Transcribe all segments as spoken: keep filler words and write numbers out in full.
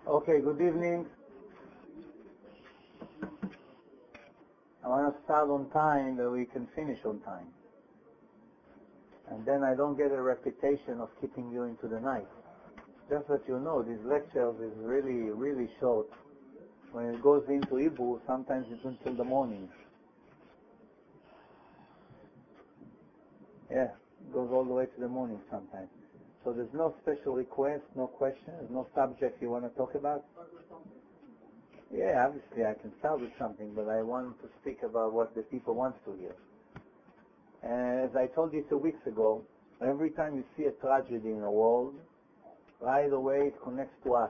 Okay, good evening. I want to start on time that we can finish on time. And then I don't get a reputation of keeping you into the night. Just that you know, these lectures is really, really short. When it goes into Hebrew, sometimes it's until the morning. Yeah, it goes all the way to the morning sometimes. So there's no special request, no questions, no subject you want to talk about? Yeah, obviously I can start with something, but I want to speak about what the people want to hear. As I told you two weeks ago, every time you see a tragedy in the world, right away it connects to us.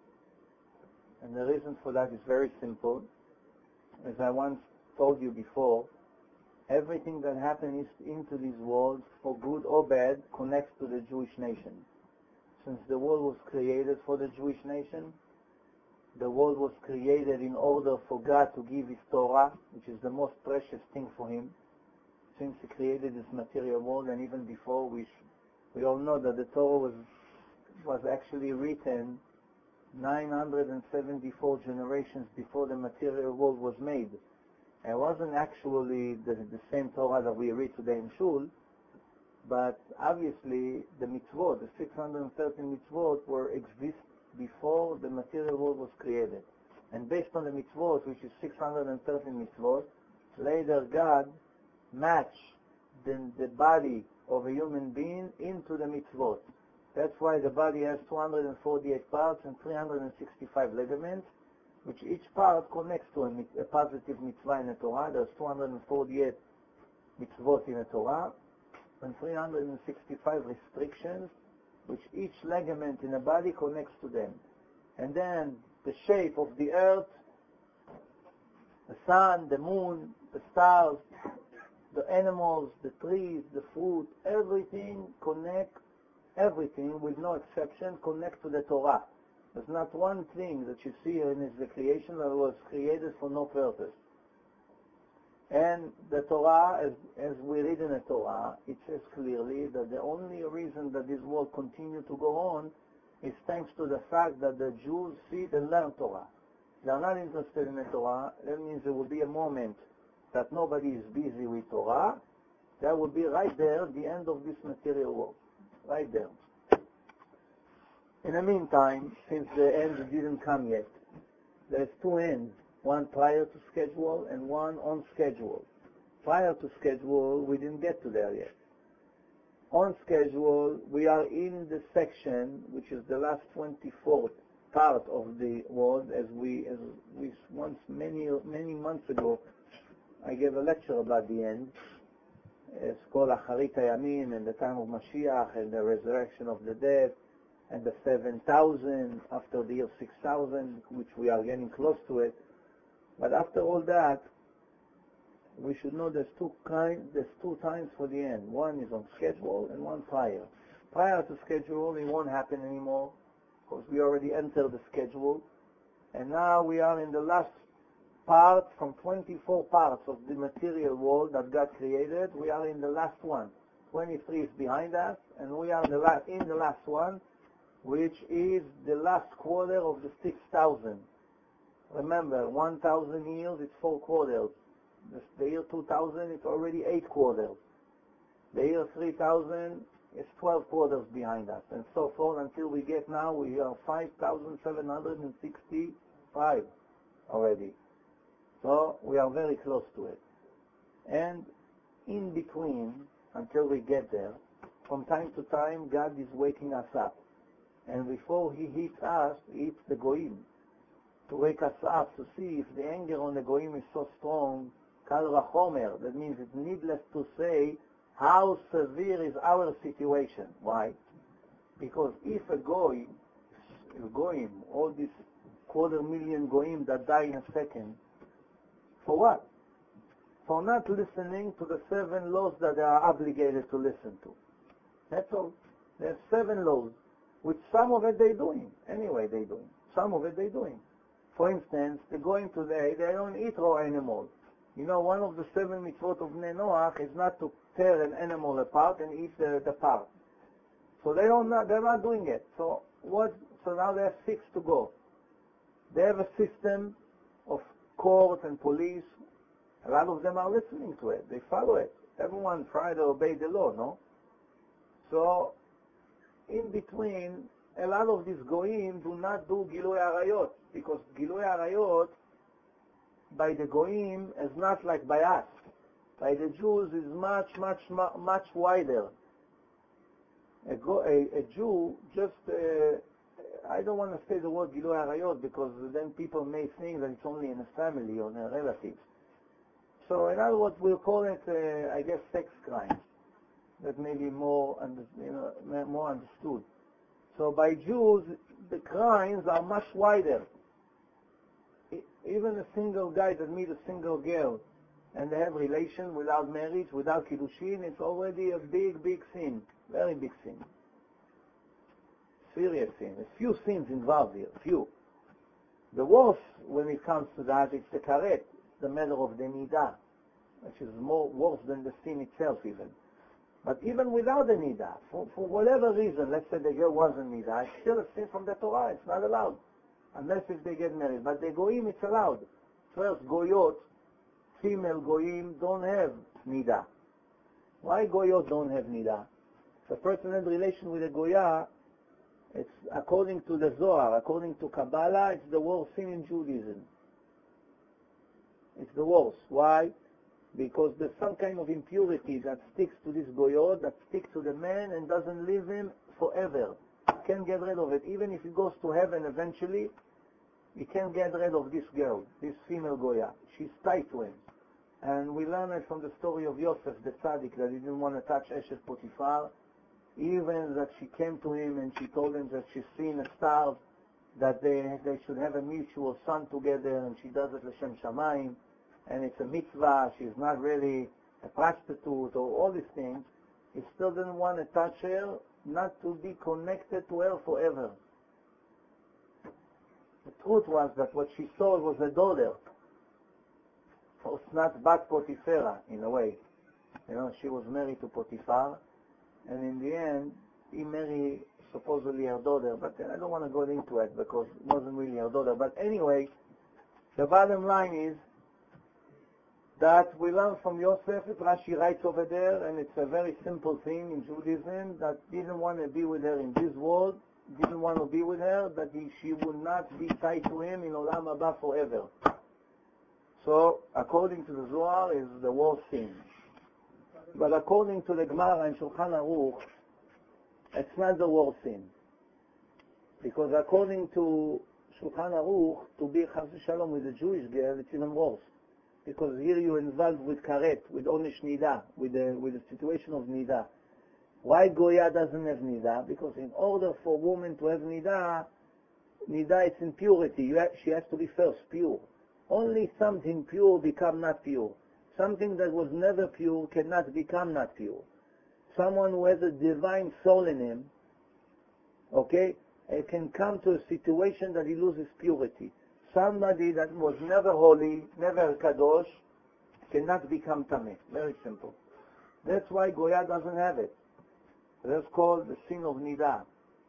And the reason for that is very simple. As I once told you before, everything that happens into this world, for good or bad, connects to the Jewish nation. Since the world was created for the Jewish nation, the world was created in order for God to give His Torah, which is the most precious thing for Him. Since He created this material world, and even before, we sh- we all know that the Torah was was actually written nine hundred seventy-four generations before the material world was made. It wasn't actually the, the same Torah that we read today in Shul, but obviously the mitzvot, the six hundred thirteen mitzvot, were exist before the material world was created. And based on the mitzvot, which is six hundred thirteen mitzvot, later God matched the, the body of a human being into the mitzvot. That's why the body has two hundred forty-eight parts and three hundred sixty-five ligaments, which each part connects to a, a positive mitzvah in the Torah. There's two hundred forty-eight mitzvot in the Torah, and three hundred sixty-five restrictions, which each ligament in the body connects to them. And then the shape of the earth, the sun, the moon, the stars, the animals, the trees, the fruit, everything connects, everything with no exception connects to the Torah. There's not one thing that you see here in the creation that was created for no purpose. And the Torah, as, as we read in the Torah, it says clearly that the only reason that this world continues to go on is thanks to the fact that the Jews see and learn Torah. They are not interested in the Torah. That means there will be a moment that nobody is busy with Torah. That will be right there, the end of this material world. Right there. In the meantime, since the end didn't come yet, there's two ends. One prior to schedule and one on schedule. Prior to schedule, we didn't get to there yet. On schedule, we are in the section, which is the last twenty-fourth part of the world, as we, as we once, many, many months ago, I gave a lecture about the end. It's called Acharit HaYamim, and the time of Mashiach, and the resurrection of the dead, and the seven thousand after the year six thousand, which we are getting close to it. But after all that, we should know there's two kind, there's two times for the end. One is on schedule and one prior. Prior to schedule, it won't happen anymore because we already entered the schedule. And now we are in the last part from twenty-four parts of the material world that God created. We are in the last one. twenty-three is behind us, and we are in the, la- in the last one, which is the last quarter of the six thousand. Remember, one thousand years is four quarters. The year two thousand is already eight quarters. The year three thousand is twelve quarters behind us, and so forth until we get now, we are five thousand seven hundred sixty-five already. So we are very close to it. And in between, until we get there, from time to time, God is waking us up. And before He hits us, He hits the Goyim, to wake us up, to see if the anger on the Goyim is so strong, Kal Vachomer. That means it's needless to say how severe is our situation. Why? Because if a Goy, a Goyim, all these quarter million Goyim that die in a second, for what? For not listening to the seven laws that they are obligated to listen to. That's all. There's seven laws, which some of it they're doing. Anyway, they're doing. Some of it they're doing. For instance, they're going today, they don't eat raw animals. You know, one of the seven mitzvot of Bnei Noach is not to tear an animal apart and eat the, the part. So they don't, they're not doing it. So what? So now there's six to go. They have a system of court and police. A lot of them are listening to it. They follow it. Everyone try to obey the law, no? So, in between, a lot of these goyim do not do Gilui Arayot, because Gilui Arayot by the goyim is not like by us. By the Jews is much, much, much wider. A, go, a, a Jew just, uh, I don't want to say the word Gilui Arayot because then people may think that it's only in a family or in a relative. So in other words, we'll call it, uh, I guess, sex crimes. That may be more, under, you know, more understood. So by Jews, the crimes are much wider. Even a single guy that meets a single girl and they have relation without marriage, without kiddushin, it's already a big, big sin. Very big sin. Serious sin. There's few sins involved here. Few. The worst, when it comes to that, it's the karet, the matter of the nidah, which is more worse than the sin itself even. But even without the nidah, for, for whatever reason, let's say the girl wasn't nidah, it's still a sin from the Torah. It's not allowed. Unless if they get married. But the goyim, it's allowed. First, goyot, female goyim, don't have nidah. Why goyot don't have nidah? If a person has relation with a goya, it's according to the Zohar, according to Kabbalah, it's the worst sin in Judaism. It's the worst. Why? Because there's some kind of impurity that sticks to this goyot, that sticks to the man and doesn't leave him forever. He can't get rid of it. Even if he goes to heaven eventually, he can't get rid of this girl, this female goya. She's tied to him. And we learn it from the story of Yosef, the tzaddik, that he didn't want to touch Eshet Potiphar, even that she came to him and she told him that she's seen a star, that they they should have a mutual son together, and she does it l'shem shamayim, and it's a mitzvah, she's not really a prostitute, or all these things. He still didn't want to touch her, not to be connected to her forever. The truth was that what she saw was a daughter, Osnat Bat Potiphera, in a way. You know, she was married to Potiphar, and in the end, he married supposedly her daughter, but I don't want to go into it because it wasn't really her daughter. But anyway, the bottom line is that we learn from Yosef, Rashi writes over there, and it's a very simple thing in Judaism, that didn't want to be with her in this world, didn't want to be with her, that he, she would not be tied to him in Olam Haba forever. So, according to the Zohar, is the worst sin. But according to the Gemara and Shulchan Aruch, it's not the worst sin. Because according to Shulchan Aruch, to be Chas Shalom with a Jewish girl, it's even worse. Because here you're involved with karet, with onish nidah, with the, with the situation of nidah. Why Goya doesn't have nidah? Because in order for a woman to have nidah, nidah is impurity. You have, she has to be first pure. Only something pure become not pure. Something that was never pure cannot become not pure. Someone who has a divine soul in him, okay, it can come to a situation that he loses purity. Somebody that was never holy, never kadosh, cannot become tameh. Very simple. That's why Goya doesn't have it. That's called the sin of nidah.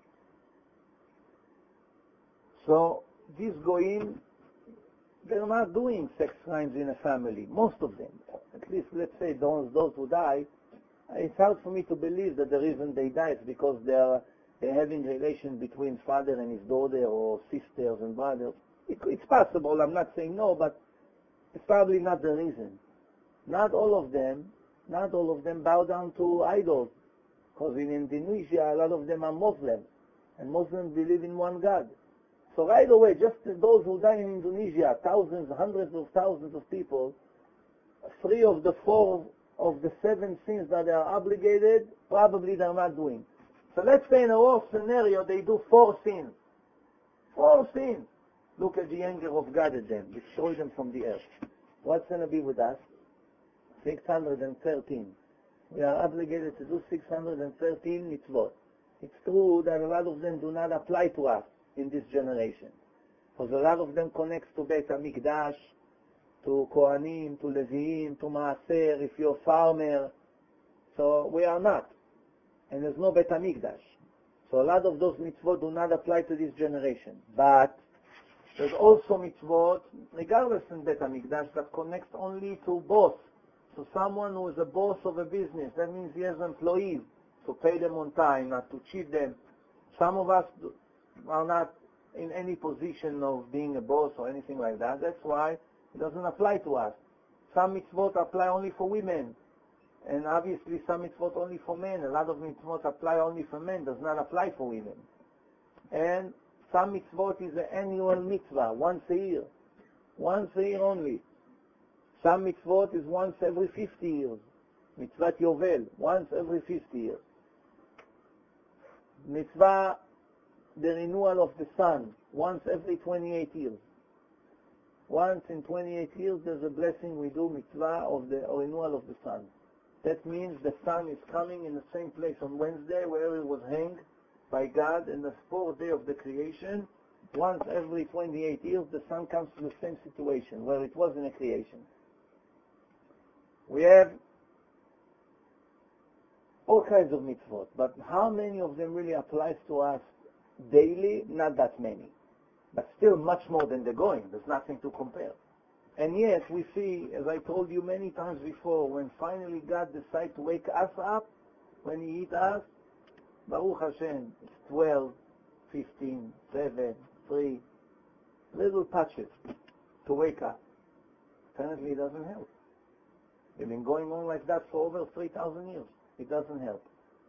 So these goyim, they're not doing sex crimes in a family. Most of them, at least let's say those those who die. It's hard for me to believe that the reason they die is because they are they're having relations between father and his daughter, or sisters and brothers. It, it's possible. I'm not saying no, but it's probably not the reason. Not all of them, not all of them bow down to idols, because in Indonesia a lot of them are Muslims, and Muslims believe in one God. So right away, just those who die in Indonesia, thousands, hundreds of thousands of people, three of the four of the seven sins that they are obligated, probably they're not doing. So let's say in a worst scenario, they do four sins. Four sins. Look at the anger of God at them. Destroy them from the earth. What's going to be with us? six hundred thirteen. We are obligated to do six hundred thirteen mitzvot. It's true that a lot of them do not apply to us in this generation. Because a lot of them connects to Beit HaMikdash, to Kohanim, to Leviim, to Maaser, if you're a farmer. So we are not. And there's no Beit HaMikdash. So a lot of those mitzvot do not apply to this generation. But There's also mitzvot, regardless in Bet HaMikdash, that connects only to boss. So someone who is a boss of a business, that means he has employees, to pay them on time, not to cheat them. Some of us are not in any position of being a boss or anything like that. That's why it doesn't apply to us. Some mitzvot apply only for women. And obviously some mitzvot only for men. A lot of mitzvot apply only for men, does not apply for women. And some mitzvot is an annual mitzvah, once a year. Once a year only. Some mitzvot is once every fifty years. Mitzvat Yovel, once every fifty years. Mitzvah, the renewal of the sun, once every twenty-eight years. Once in twenty-eight years there's a blessing we do, mitzvah of the renewal of the sun. That means the sun is coming in the same place on Wednesday where it was hanged by God in the fourth day of the creation. Once every twenty-eight years the sun comes to the same situation where it was in the creation. We have all kinds of mitzvot, but how many of them really applies to us daily? Not that many. But still much more than the going. There's nothing to compare. And yet we see, as I told you many times before, when finally God decides to wake us up, when He hit us, Baruch Hashem, it's twelve, fifteen, seven, three, little touches to wake up. Apparently it doesn't help. We've been going on like that for over three thousand years. It doesn't help.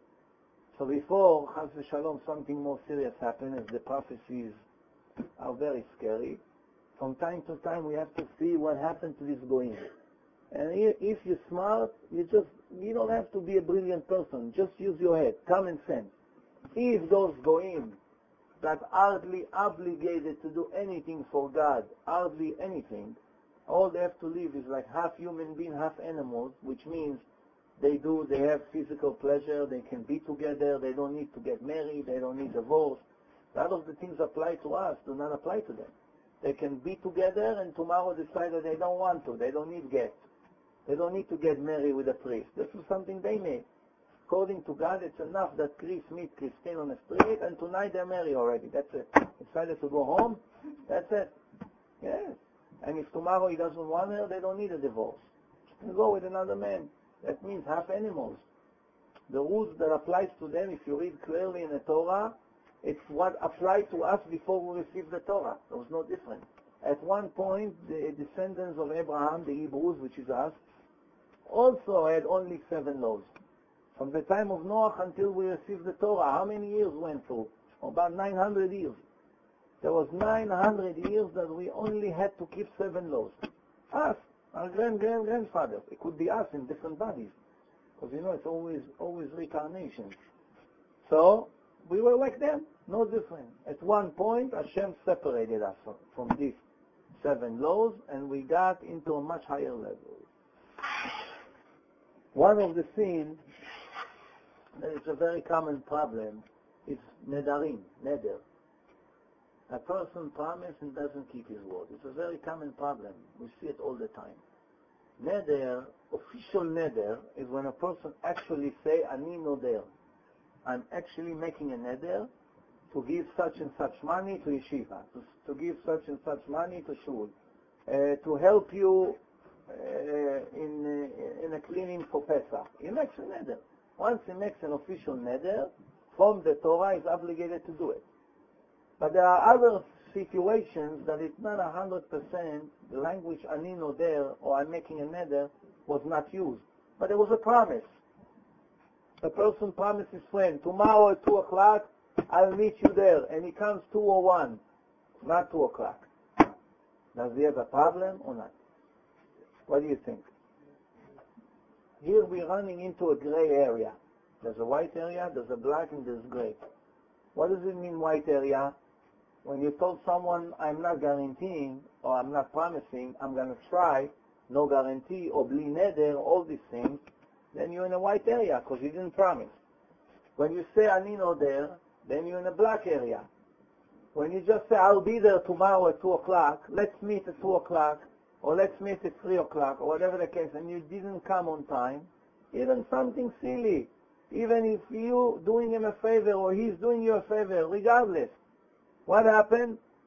So before, Chas v'Shalom, something more serious happened, as the prophecies are very scary. From time to time we have to see what happened to this goyim. And if you're smart, you just, you don't have to be a brilliant person. Just use your head, common sense. If those goyim that hardly obligated to do anything for God, hardly anything, all they have to live is like half human being, half animals, which means they do, they have physical pleasure, they can be together, they don't need to get married, they don't need divorce. A lot of the things apply to us do not apply to them. They can be together and tomorrow decide that they don't want to, they don't need get. They don't need to get married with a priest. This is something they made. According to God, it's enough that Chris meet Christine on the street and tonight they're married already. That's it. Decided to go home, that's it. Yes. And if tomorrow he doesn't want her, they don't need a divorce. She can go with another man. That means half animals. The rules that applies to them, if you read clearly in the Torah, it's what applied to us before we received the Torah. There was no difference. At one point, the descendants of Abraham, the Hebrews, which is us, also had only seven laws. From the time of Noah until we received the Torah, how many years went through? About nine hundred years. There was nine hundred years that we only had to keep seven laws. Us, our grand-grand-grandfathers. It could be us in different bodies. Because you know, it's always always reincarnation. So, we were like them, no different. At one point, Hashem separated us from, from these seven laws, and we got into a much higher level. One of the things that is a very common problem is nedarim, neder. A person promises and doesn't keep his word. It's a very common problem. We see it all the time. Neder, official neder, is when a person actually say, Ani noder. I'm actually making a neder to give such and such money to yeshiva, to, to give such and such money to shul, uh, to help you uh, in, uh, in a cleaning for Pesach. He makes a neder. Once he makes an official neder, from the Torah, he's obligated to do it. But there are other situations that it's not a hundred percent the language ani noder or I'm making a neder was not used. But there was a promise. A person promised his friend, tomorrow at two o'clock, I'll meet you there. And he comes two oh one, not two o'clock. Does he have a problem or not? What do you think? Here we're running into a gray area. There's a white area, there's a black, and there's gray. What does it mean, white area? When you told someone, I'm not guaranteeing, or I'm not promising, I'm going to try, no guarantee, or bli neder, all these things, then you're in a white area, because you didn't promise. When you say, ani noder, then you're in a black area. When you just say, I'll be there tomorrow at two o'clock, let's meet at two o'clock, or let's meet at three o'clock, or whatever the case, and you didn't come on time, even something silly, even if you doing him a favor, or he's doing you a favor, regardless, what happened?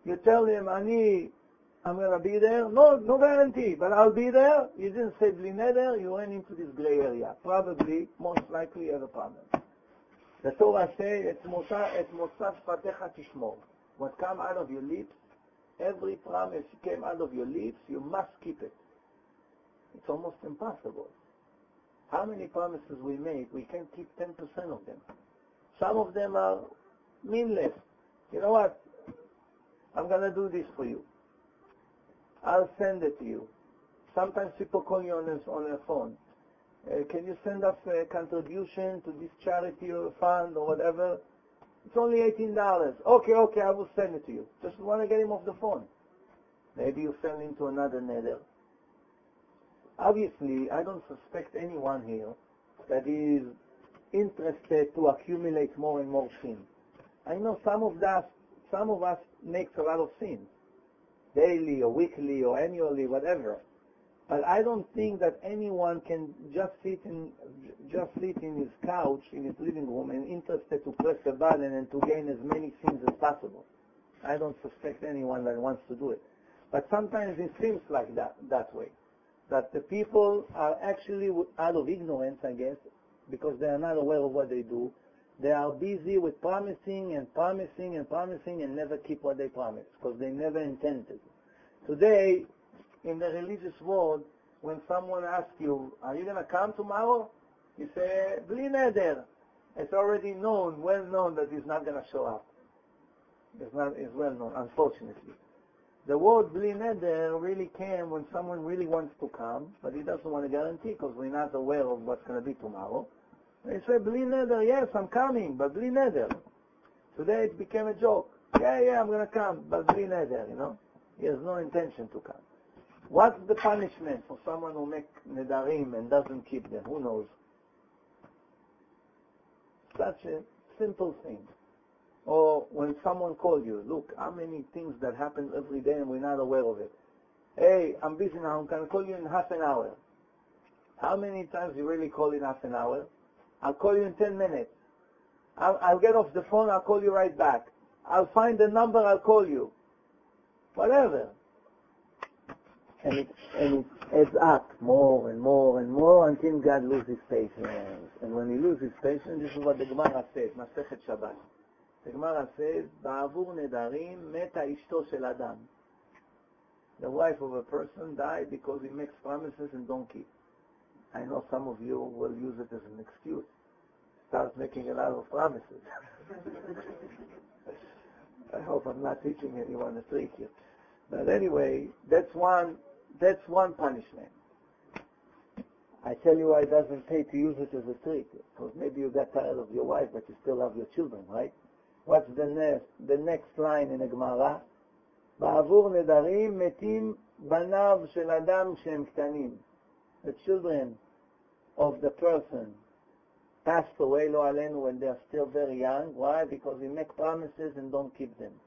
You tell him, Ani, I'm going to be there. No, no guarantee, but I'll be there. You didn't say bli neder, you went into this gray area. Probably, most likely, you have a problem. The Torah says, Et motzah shfatecha tishmor. What comes out of your lips, every promise came out of your lips, you must keep it. It's almost impossible. How many promises we make, we can keep ten percent of them. Some of them are meaningless. You know what? I'm going to do this for you. I'll send it to you. Sometimes people call you on the, on the phone. Uh, can you send us a contribution to this charity or fund or whatever? It's only eighteen dollars. Okay, okay, I will send it to you. Just want to get him off the phone. Maybe you fell into another neder. Obviously, I don't suspect anyone here that is interested to accumulate more and more sin. I know some of us, some of us makes a lot of sins, daily or weekly or annually, whatever. But I don't think that anyone can just sit in just sit in his couch in his living room and interested to press a button and to gain as many sins as possible. I don't suspect anyone that wants to do it. But sometimes it seems like that that way, that the people are actually out of ignorance, I guess, because they are not aware of what they do. They are busy with promising and promising and promising and never keep what they promise because they never intended. Today, in the religious world, when someone asks you, are you going to come tomorrow? You say, bli neder. It's already known, well known that he's not going to show up. It's not, it's well known, unfortunately. The word bli neder really came when someone really wants to come, but he doesn't want to guarantee because we're not aware of what's going to be tomorrow. They say, bli neder, yes, I'm coming, but bli neder. Today it became a joke. Yeah, yeah, I'm going to come, but bli neder, you know. He has no intention to come. What's the punishment for someone who makes nedarim and doesn't keep them? Who knows? Such a simple thing. Or when someone calls you, look, how many things that happen every day and we're not aware of it. Hey, I'm busy now, I'm going to call you in half an hour. How many times you really call in half an hour? I'll call you in ten minutes. I'll, I'll get off the phone, I'll call you right back. I'll find the number, I'll call you. Whatever. And it, and it adds up more and more and more until God loses patience. And when he loses patience, this is what the Gemara says, Masechet Shabbat. The Gemara says, Ba'avur nedarim meta ishto shel adam. The wife of a person died because he makes promises and don't keep. I know some of you will use it as an excuse. Start making a lot of promises. I hope I'm not teaching anyone a trick here. But anyway, that's one That's one punishment. I tell you why it doesn't pay to use it as a trick. Because maybe you got tired of your wife, but you still love your children, right? What's the next, the next line in the Gemara? Ba'avur nedarim metim banav shel adam shem ktanim. The children of the person passed away, lo alenu, when they are still very young. Why? Because we make promises and don't keep them.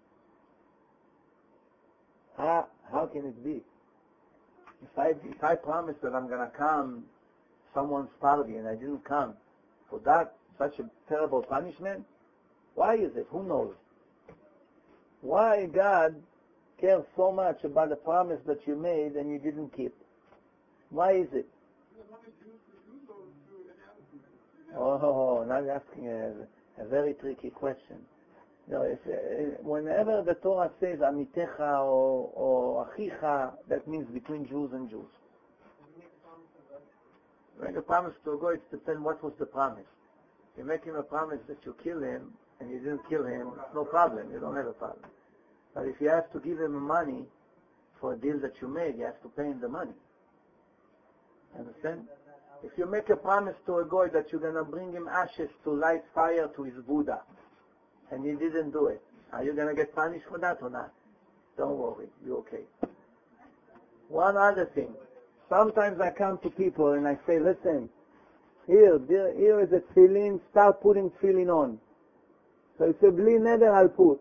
How, how can it be? If I, if I promise that I'm going to come someone's party and I didn't come, for that, such a terrible punishment? Why is it? Who knows? Why God cares so much about the promise that you made and you didn't keep? Why is it? Oh, now you're asking a, a very tricky question. No, if, uh, whenever the Torah says Amitecha or, or Achicha, that means between Jews and Jews. When you promise to a goy, it depends what was the promise. You make him a promise that you kill him, and you didn't kill him, no problem, you don't have a problem. But if you have to give him money for a deal that you made, you have to pay him the money. Understand? If you make a promise to a goy that you're going to bring him ashes to light fire to his Buddha, and you didn't do it, are you going to get punished for that or not? Don't worry, you're okay. One other thing. Sometimes I come to people and I say, listen, here, there, here is a tefillin, start putting tefillin on. So it's a bli neder, I'll put.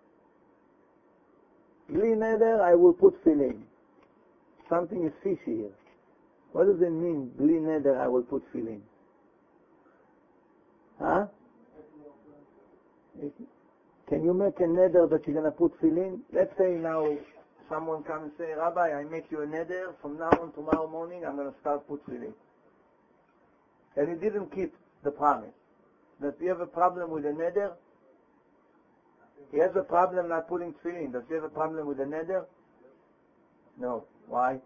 Bli neder, I will put tefillin. Something is fishy here. What does it mean, bli neder, I will put tefillin? Huh? Can you make a neder that you're going to put tefillin? Let's say now someone comes and say, Rabbi, I make you a neder. From now on, tomorrow morning, I'm going to start put tefillin. And he didn't keep the promise. Does he have a problem with the neder? He has a problem not putting tefillin. Does he have a problem with the neder? No. Why?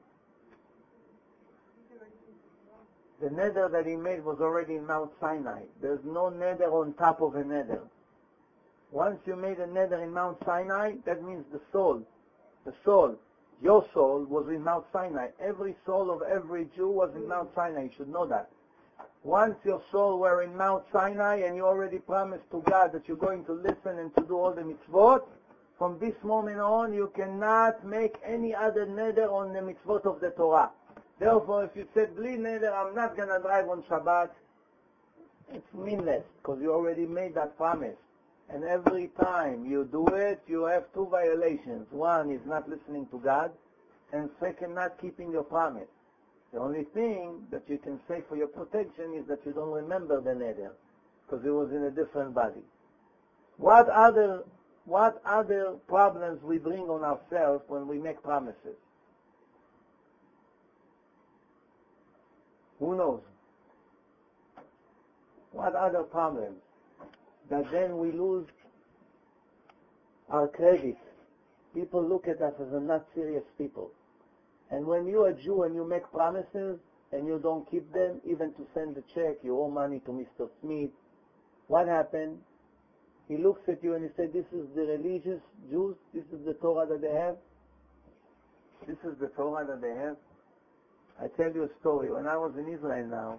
The neder that he made was already in Mount Sinai. There's no neder on top of a neder. Once you made a neder in Mount Sinai, that means the soul, the soul, your soul was in Mount Sinai. Every soul of every Jew was in Mount Sinai. You should know that. Once your soul were in Mount Sinai and you already promised to God that you're going to listen and to do all the mitzvot, from this moment on you cannot make any other neder on the mitzvot of the Torah. Therefore, if you said, Bli neder, I'm not going to drive on Shabbat, it's meaningless because you already made that promise. And every time you do it, you have two violations. One is not listening to God, and second, not keeping your promise. The only thing that you can say for your protection is that you don't remember the neder, because it was in a different body. What other, what other problems we bring on ourselves when we make promises? Who knows? What other problems? That then we lose our credit. People look at us as a not serious people. And when you're a Jew and you make promises and you don't keep them, even to send a check, you owe money to Mister Smith, what happened? He looks at you and he says, this is the religious Jews, this is the Torah that they have. This is the Torah that they have. I tell you a story. When I was in Israel now,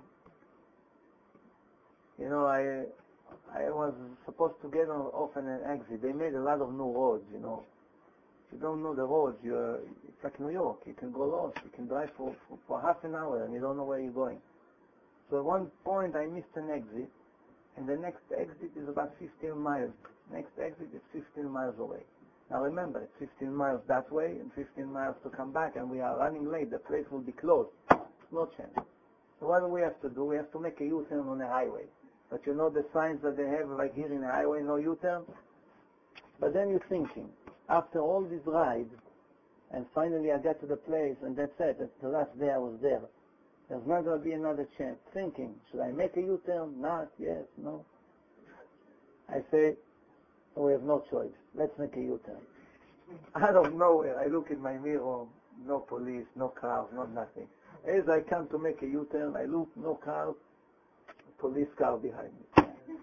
you know, I I was supposed to get on, off in an exit. They made a lot of new roads, you know. If you don't know the roads, you're, it's like New York. You can go lost. You can drive for, for, for half an hour and you don't know where you're going. So at one point I missed an exit, and the next exit is about fifteen miles. Next exit is fifteen miles away. Now remember, it's fifteen miles that way and fifteen miles to come back, and we are running late. The place will be closed. No chance. So what do we have to do? We have to make a U-turn on the highway. But you know the signs that they have, like here in the highway, no U-turn? But then you're thinking, after all these rides, and finally I got to the place, and that's it. That's the last day I was there. There's not going to be another chance. Thinking, should I make a U-turn? Not, yes, no. I say, we have no choice. Let's make a U-turn. Out of nowhere, I look in my mirror, no police, no cars, no nothing. As I come to make a U-turn, I look, no cars, police car behind me.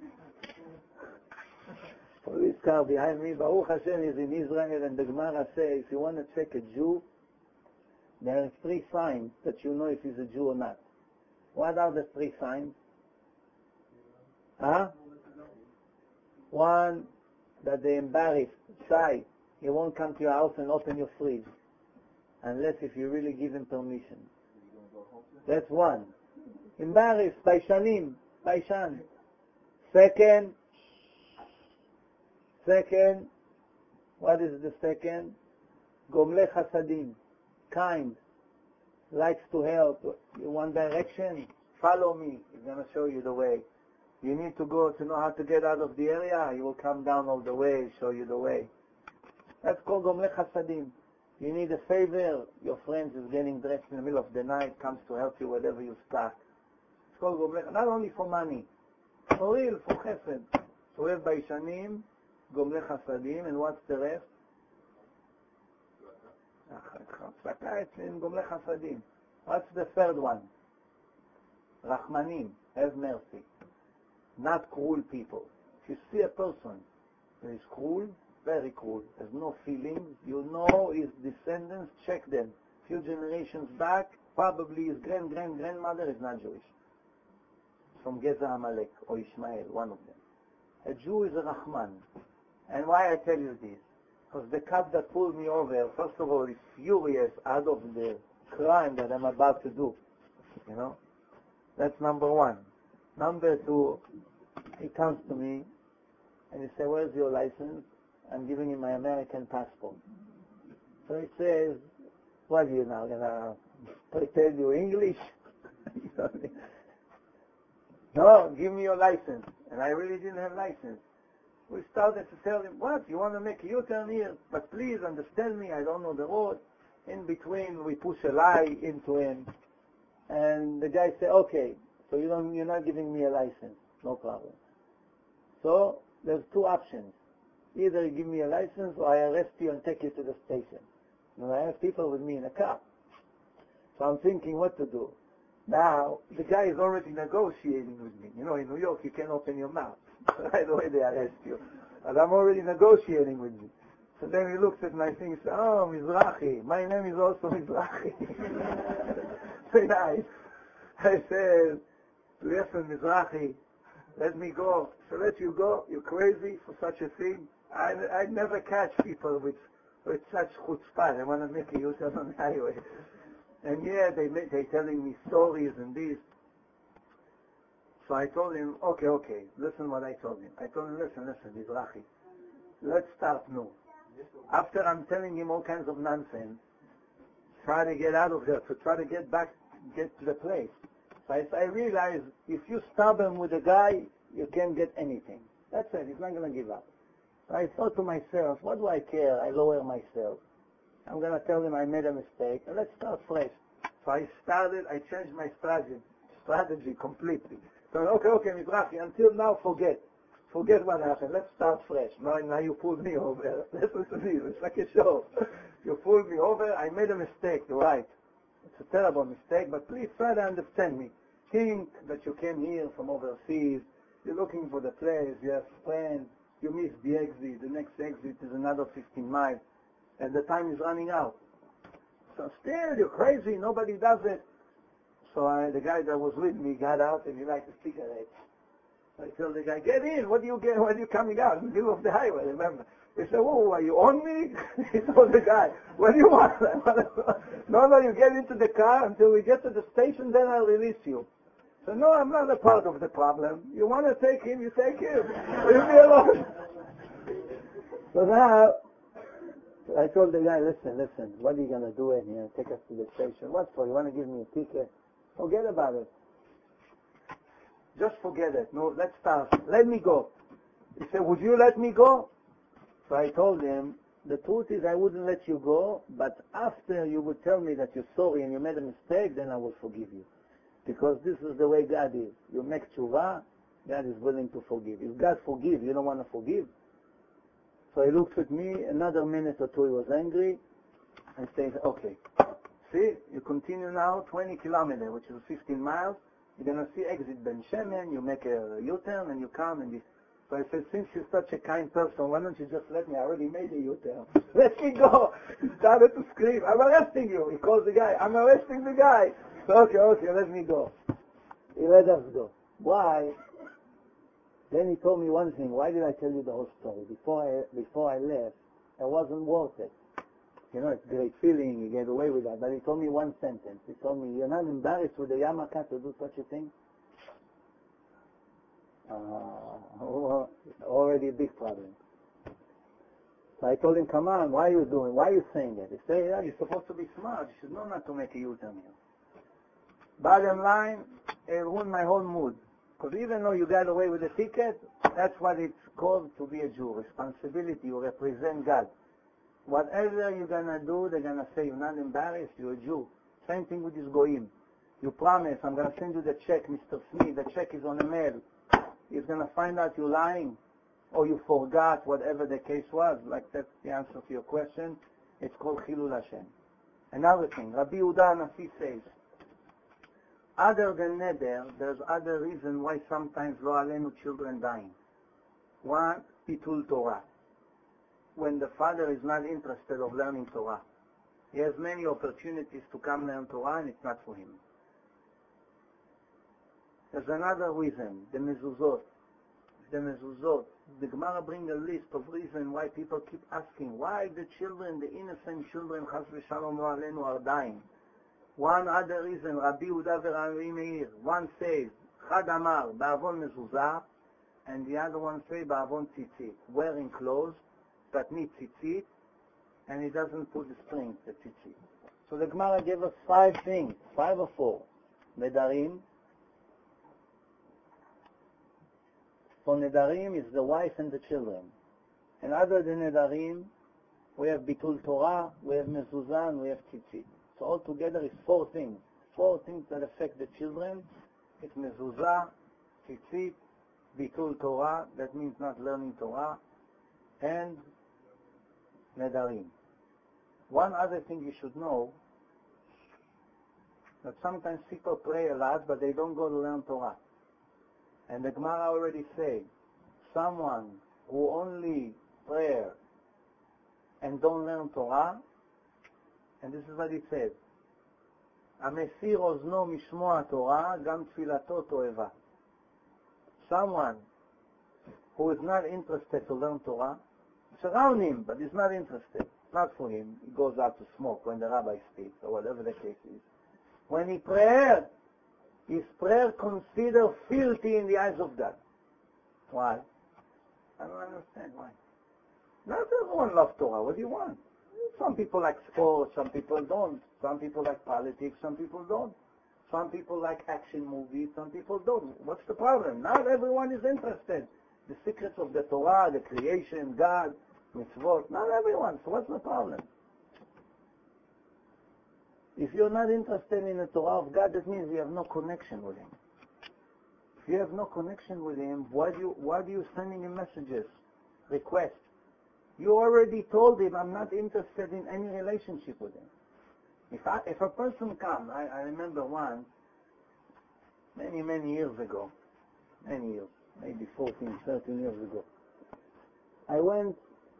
Police car behind me. Baruch Hashem is in Israel, and the Gemara says, if you want to check a Jew, there are three signs that you know if he's a Jew or not. What are the three signs? Huh? One, that they're embarrassed, shy. He won't come to your house and open your fridge, unless if you really give him permission. That's one. Embarrassed, baishanim, baishan. Second, second, what is the second? Gomle chasadim, kind, likes to help. You want direction? Follow me. He's going to show you the way. You need to go to know how to get out of the area. He will come down all the way, show you the way. That's called Gomle chasadim. You need a favor. Your friend is getting dressed in the middle of the night, comes to help you whatever you start. It's called Gomle, not only for money, for real, for chesed. So we have Baishanim, Gomle chasadim, and what's the rest? It's in Gomle chasadim. What's the third one? Rachmanim, have mercy. Not cruel people. If you see a person who is cruel, very cruel, has no feelings, you know his descendants, check them. Few generations back, probably his grand-grand-grandmother is not Jewish. From Geza Amalek or Ishmael, one of them. A Jew is a Rahman. And why I tell you this? Because the cop that pulled me over, first of all, is furious out of the crime that I'm about to do. You know? That's number one. Number two, he comes to me and he says, where's your license? I'm giving him my American passport. So he says, what are you now, gonna pretend you English? You know what I mean? No, give me your license. And I really didn't have license. We started to tell him, what, you want to make a U-turn here? But please understand me, I don't know the road. In between, we push a lie into him. And the guy said, okay, so you don't, you're not giving me a license. No problem. So there's two options. Either you give me a license or I arrest you and take you to the station. And I have people with me in a car. So I'm thinking what to do. Now, the guy is already negotiating with me. You know, in New York, you can't open your mouth. Right away, they arrest you. And I'm already negotiating with me. So then he looks at my thing and says, oh, Mizrahi. My name is also Mizrahi. Very nice. I said, listen, Mizrahi, let me go. So let you go? You're crazy for such a thing? I, I never catch people with, with such chutzpah. They want to make a U-turn on the highway. And yeah, they they telling me stories and this. So I told him, okay, okay, listen what I told him. I told him, listen, listen, Mizrahi, let's start new. After I'm telling him all kinds of nonsense, try to get out of there, to try to get back, get to the place. So I, I realized if you're stubborn with a guy, you can't get anything. That's it, he's not going to give up. So I thought to myself, what do I care? I lower myself. I'm going to tell him I made a mistake, and let's start fresh. So I started, I changed my strategy, strategy completely. So, okay, okay, Mizrahi, until now, forget. Forget what happened. Let's start fresh. Now, now you pulled me over. Listen to me. It's like a show. You pulled me over. I made a mistake. You're right. It's a terrible mistake, but please try to understand me. Think that you came here from overseas. You're looking for the place. You have friends. You missed the exit. The next exit is another fifteen miles. And the time is running out. So still, you're crazy. Nobody does it. So I, the guy that was with me got out and he liked a cigarette. I told the guy, get in. What do you get? What are you coming out in the middle of the highway? Remember? He said, "Oh, are you on me?" He told the guy, "What do you want?" no, no, you get into the car until we get to the station, then I'll release you. So no, I'm not a part of the problem. You want to take him, you take him. Leave me alone. So now, I told the guy, listen, listen, what are you going to do in here? Take us to the station. What for? You want to give me a ticket? Forget about it. Just forget it. No, let's start. Let me go. He said, would you let me go? So I told him, the truth is I wouldn't let you go, but after you would tell me that you're sorry and you made a mistake, then I will forgive you. Because this is the way God is. You make tshuva, God is willing to forgive. If God forgives, you don't want to forgive. So he looks at me, another minute or two he was angry, and says, okay, see, you continue now twenty kilometers, which is fifteen miles, you're going to see exit Ben Shemen, you make a U-turn and you come and this. So I said, since you're such a kind person, why don't you just let me? I already made a U-turn. Let me go. He started to scream, I'm arresting you. He calls the guy, I'm arresting the guy. So, okay, okay, let me go. He let us go. Why? Then he told me one thing. Why did I tell you the whole story? Before I, before I left, it wasn't worth it. You know, it's a great feeling, you get away with that. But he told me one sentence. He told me, you're not embarrassed with the yarmulke to do such a thing? Uh, already a big problem. So I told him, come on, why are you doing, why are you saying it? He said, yeah, you're supposed to be smart. You should know not to make a U-turn here. Bottom line, it ruined my whole mood. Because even though you got away with the ticket, that's what it's called to be a Jew. Responsibility, you represent God. Whatever you're going to do, they're going to say, you're not embarrassed, you're a Jew. Same thing with this goyim. You promise, I'm going to send you the check, Mister Smith, the check is on the mail. He's going to find out you're lying, or you forgot, whatever the case was. Like that's the answer to your question. It's called Chilul Hashem. Another thing, Rabbi Yehuda Nasi says, other than neder, there's other reason why sometimes lo alenu children dying. One, pitul Torah. When the father is not interested of learning Torah. He has many opportunities to come learn Torah and it's not for him. There's another reason, the mezuzot. The mezuzot. The Gemara brings a list of reasons why people keep asking, why the children, the innocent children, chas v'shalom lo alenu, are dying. One other reason, Rabbi Yehuda v'Rabbi Meir, one says, Chad Amar, ba'avon mezuzah, and the other one says, ba'avon tzitzit, wearing clothes that need tzitzit, and he doesn't put the strings, the tzitzit. So the Gemara gave us five things, five or four. Nedarim, For Nedarim is the wife and the children. And other than Nedarim, we have Bitul Torah, we have Mezuzah, and we have Tzitzit. So altogether it's four things. Four things that affect the children. It's Mezuzah, Tzitzit, Bitul Torah, that means not learning Torah, and Nedarim. One other thing you should know, that sometimes people pray a lot, but they don't go to learn Torah. And the Gemara already say, someone who only prayer and don't learn Torah, and this is what it says, המסיר אוזנו משמוע תורה, גם תפילתו תועבה. Someone who is not interested to learn Torah, it's around him, but he's not interested. Not for him. He goes out to smoke when the rabbi speaks, or whatever the case is. When he prays, his prayer considered filthy in the eyes of God. Why? I don't understand why. Not everyone loves Torah. What do you want? Some people like sports, some people don't. Some people like politics, some people don't. Some people like action movies, some people don't. What's the problem? Not everyone is interested. The secrets of the Torah, the creation, God, mitzvot, not everyone. So what's the problem? If you're not interested in the Torah of God, that means you have no connection with Him. If you have no connection with Him, why do you, why do you sending Him messages, requests? You already told Him, I'm not interested in any relationship with Him. If I, if a person comes, I, I remember once, many, many years ago, many years, maybe fourteen, thirteen years ago, I went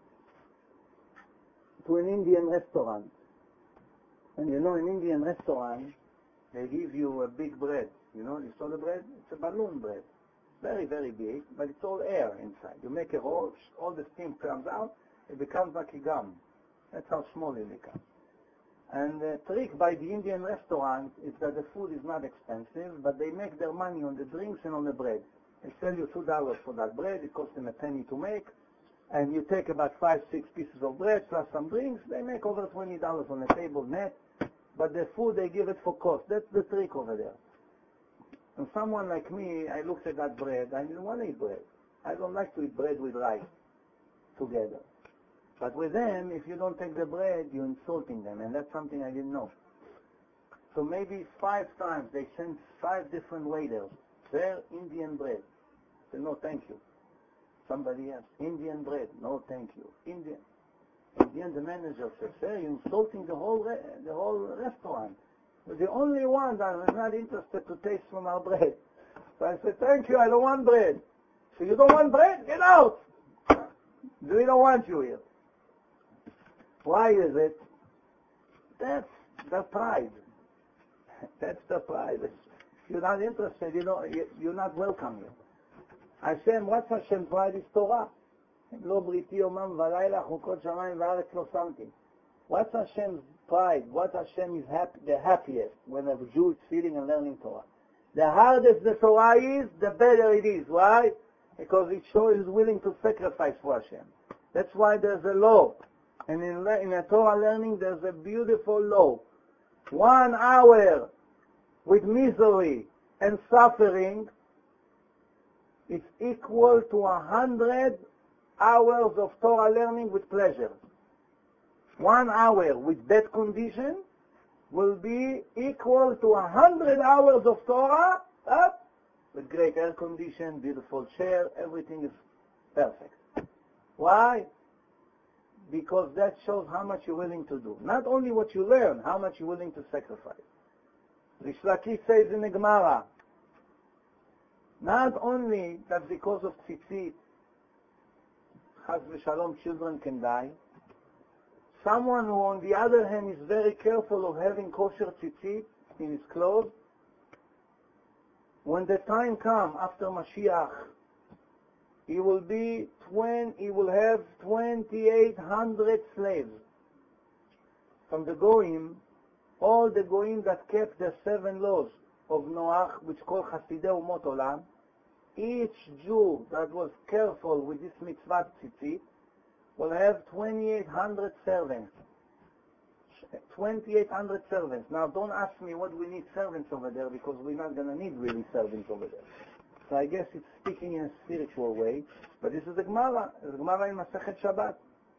to an Indian restaurant. And you know, in Indian restaurant, they give you a big bread. You know, you saw the bread? It's a balloon bread. Very, very big, but it's all air inside. You make a roll, all the steam comes out, it becomes like a gum. That's how small it becomes. And the trick by the Indian restaurant is that the food is not expensive, but they make their money on the drinks and on the bread. They sell you two dollars for that bread, it costs them a penny to make, and you take about five, six pieces of bread plus some drinks, they make over twenty dollars on the table net, but the food they give it for cost. That's the trick over there. And someone like me, I looked at that bread, I didn't want to eat bread. I don't like to eat bread with rice together. But with them, if you don't take the bread, you're insulting them, and that's something I didn't know. So maybe five times they sent five different waiters, their Indian bread. I said, no, thank you. Somebody else, Indian bread, no, thank you. Indian. In the end, the manager said, sir, you're insulting the whole re- the whole restaurant. You're the only one that is not interested to taste from our bread. So I said, thank you, I don't want bread. So you don't want bread? Get out! We don't want you here. Why is it? That's the pride. That's the pride. If you're not interested, you know, you're not welcome here. Hashem, what's Hashem's pride? Is Torah. לא בריתי יומם ולילה, חוקות שמיים וארץ לא שמתי. What's Hashem's pride? What Hashem is happy, the happiest when a Jew is feeling and learning Torah? The hardest the Torah is, the better it is. Why? Because it shows he's willing to sacrifice for Hashem. That's why there's a law. And in, in a Torah learning, there's a beautiful law. One hour with misery and suffering is equal to a hundred hours of Torah learning with pleasure. One hour with bad condition will be equal to a hundred hours of Torah up with great air condition, beautiful chair, everything is perfect. Why? Because that shows how much you're willing to do. Not only what you learn, how much you're willing to sacrifice. Rish Lakish says in the Gemara, not only that because of tzitzit, Chas v'shalom, children can die. Someone who, on the other hand, is very careful of having kosher tzitzit in his clothes, when the time comes after Mashiach, he will be twenty, he will have twenty-eight hundred slaves. From the Goyim, all the Goyim that kept the seven laws of Noach, which called Chasidei Umot Olam, each Jew that was careful with this mitzvah tzitzit will have twenty-eight hundred servants. twenty-eight hundred servants. Now don't ask me what we need servants over there, because we're not going to need really servants over there. So I guess it's speaking in a spiritual way. But this is the Gemara. The Gemara in Masechet Shabbat.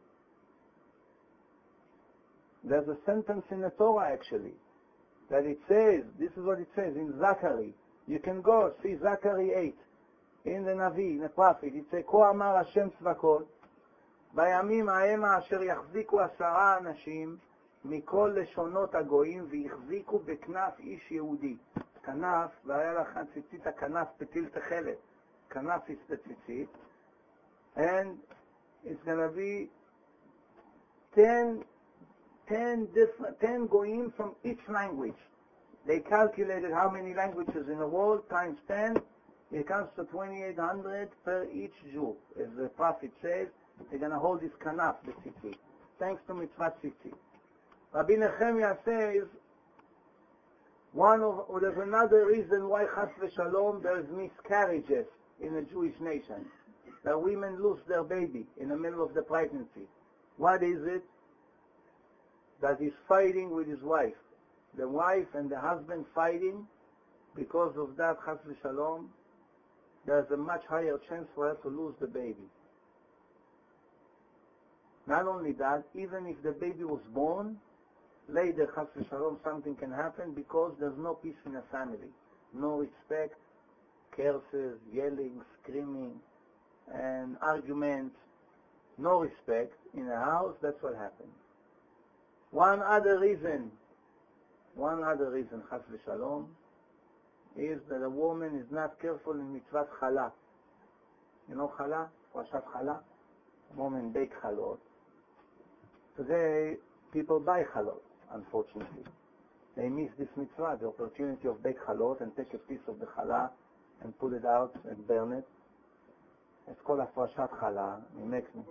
There's a sentence in the Torah actually that it says, this is what it says in Zachary. You can go see Zachary eight in the Navi, in the prophet. It says, Ko amar Hashem tzvakot, בימים ההם אשר יחזיקו עשרה אנשים מכל לשונות הגויים ויחזיקו בכנף איש יהודי. כנף, והיה לך ציצית הכנף פתיל תחלת. כנף is the ציצית. And it's going to be ten, ten different, ten goyim from each language. They calculated how many languages in the world times ten. It comes to twenty-eight hundred per each Jew. As the prophet says, they're going to hold this kanaf, the tzitzit, thanks to mitzvah tzitzit. Rabbi Nehemiah says, one of, or there's another reason why chas v'shalom there's miscarriages in the Jewish nation. That women lose their baby in the middle of the pregnancy. What is it? That he's fighting with his wife. The wife and the husband fighting, because of that chas v'shalom, there's a much higher chance for her to lose the baby. Not only that, even if the baby was born, later, chas v'shalom, something can happen because there's no peace in the family. No respect, curses, yelling, screaming, and arguments. No respect in the house, that's what happens. One other reason, one other reason, chas v'shalom, is that a woman is not careful in mitzvah challah. You know challah? Parashat challah? A woman bake chalot. Today, people buy chalot, unfortunately. They miss this mitzvah, the opportunity of bake chalot and take a piece of the challah and pull it out and burn it. It's called a parashat challah. It makes me.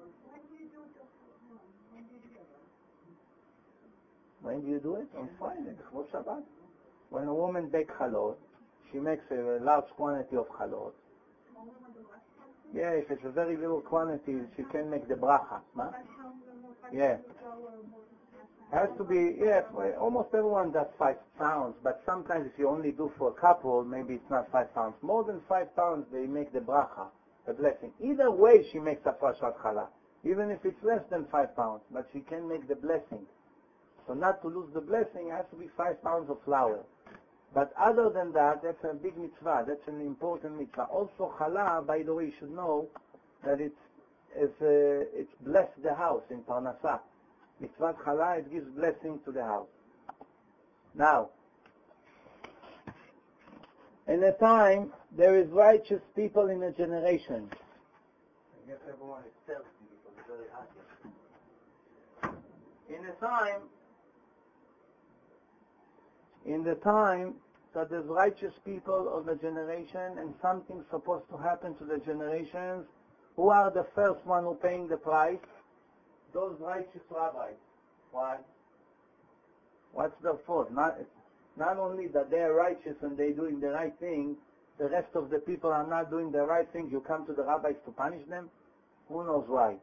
When do you do it? On Friday, before Shabbat. When a woman bakes chalot, she makes a large quantity of chalot. Yeah, if it's a very little quantity, she can make the bracha. Huh? Yeah. Has to be, yeah, almost everyone does five pounds, but sometimes if you only do for a couple, maybe it's not five pounds. More than five pounds, they make the bracha, the blessing. Either way, she makes a parashat challah, even if it's less than five pounds, but she can make the blessing. So not to lose the blessing, it has to be five pounds of flour. But other than that, that's a big mitzvah. That's an important mitzvah. Also, challah, by the way, you should know that it's it's, uh, it's blessed the house in Parnassah. Mitzvah challah, it gives blessing to the house. Now, in a time, there is righteous people in a generation. I guess everyone is thirsty because it's very hot here. In a time, in the time that there's righteous people of the generation and something's supposed to happen to the generations, who are the first one who paying the price? Those righteous rabbis. Why? What's their fault? Not, not only that they are righteous and they're doing the right thing, the rest of the people are not doing the right thing. You come to the rabbis to punish them? Who knows why?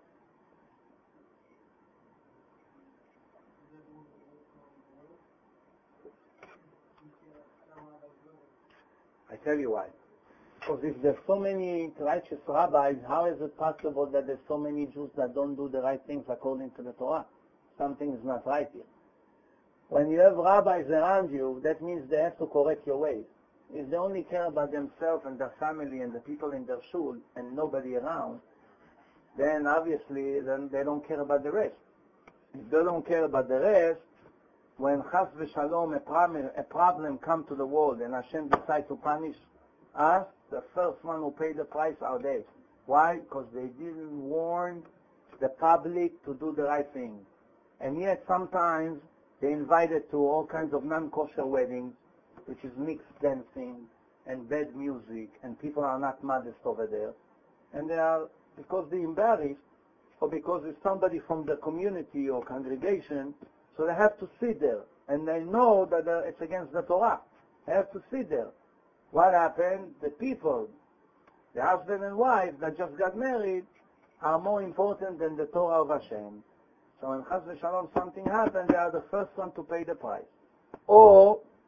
I tell you why. Because if there's so many righteous rabbis, how is it possible that there's so many Jews that don't do the right things according to the Torah? Something is not right here. When you have rabbis around you, that means they have to correct your ways. If they only care about themselves and their family and the people in their shul and nobody around, then obviously then they don't care about the rest. If they don't care about the rest, when chas v'shalom, a problem, a problem come to the world and Hashem decides to punish us, the first one who pay the price are they. Why? Because they didn't warn the public to do the right thing. And yet sometimes they invited to all kinds of non-kosher weddings, which is mixed dancing and bad music, and people are not modest over there. And they are, because they're embarrassed, or because it's somebody from the community or congregation, so they have to sit there. And they know that it's against the Torah. They have to sit there. What happened? The people, the husband and wife that just got married, are more important than the Torah of Hashem. So when chas v'shalom something happens, they are the first one to pay the price. Or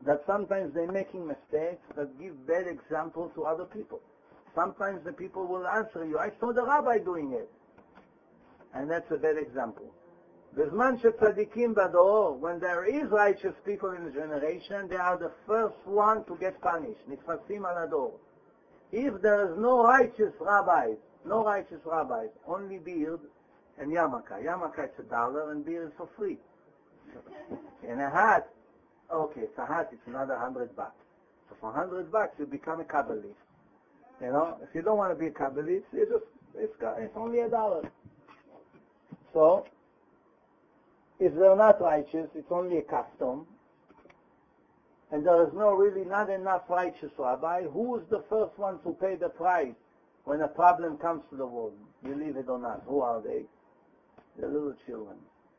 that sometimes they're making mistakes that give bad example to other people. Sometimes the people will answer you, I saw the rabbi doing it. And that's a bad example. B'zman shetzadikim bador, when there is righteous people in the generation, they are the first one to get punished. Nitfasim al ador. If there is no righteous rabbis, no righteous rabbis, only beard and yarmulke. Yarmulke is a dollar and beard is for free. And a hat, okay, it's a hat, it's another hundred bucks. So for hundred bucks you become a Kabbalist. You know, if you don't want to be a Kabbalist, you just, it's, it's only a dollar. So, if they're not righteous, it's only a custom, and there is no really not enough righteous rabbi, who is the first one to pay the price when a problem comes to the world? Believe it or not, who are they? The little children.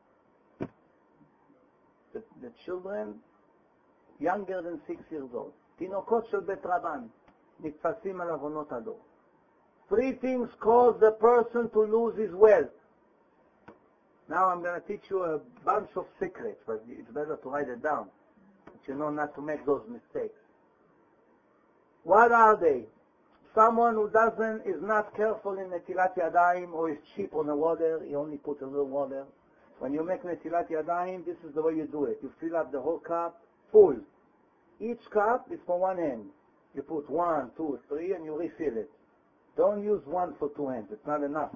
The, the children younger than six years old. Tinokot shel bet Rabban, nitfasim al avonot ador. Three things cause the person to lose his wealth. Now I'm going to teach you a bunch of secrets, but it's better to write it down, but you know not to make those mistakes. What are they? Someone who doesn't, is not careful in Netilat Yadayim, or is cheap on the water, he only puts a little water. When you make Netilat Yadayim, this is the way you do it. You fill up the whole cup full. Each cup is for one hand. You put one, two, three, and you refill it. Don't use one for two hands. It's not enough.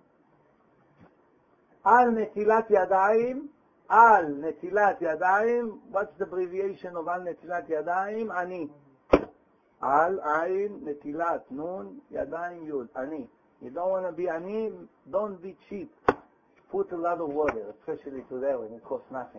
Al Netilat Yadayim, Al Netilat Yadayim, what's the abbreviation of Al Netilat Yadayim? Ani. Al, Ain, Netilat, Nun, Yadayim, Yud, Ani. You don't want to be Ani, don't be cheap. Put a lot of water, especially today when it costs nothing.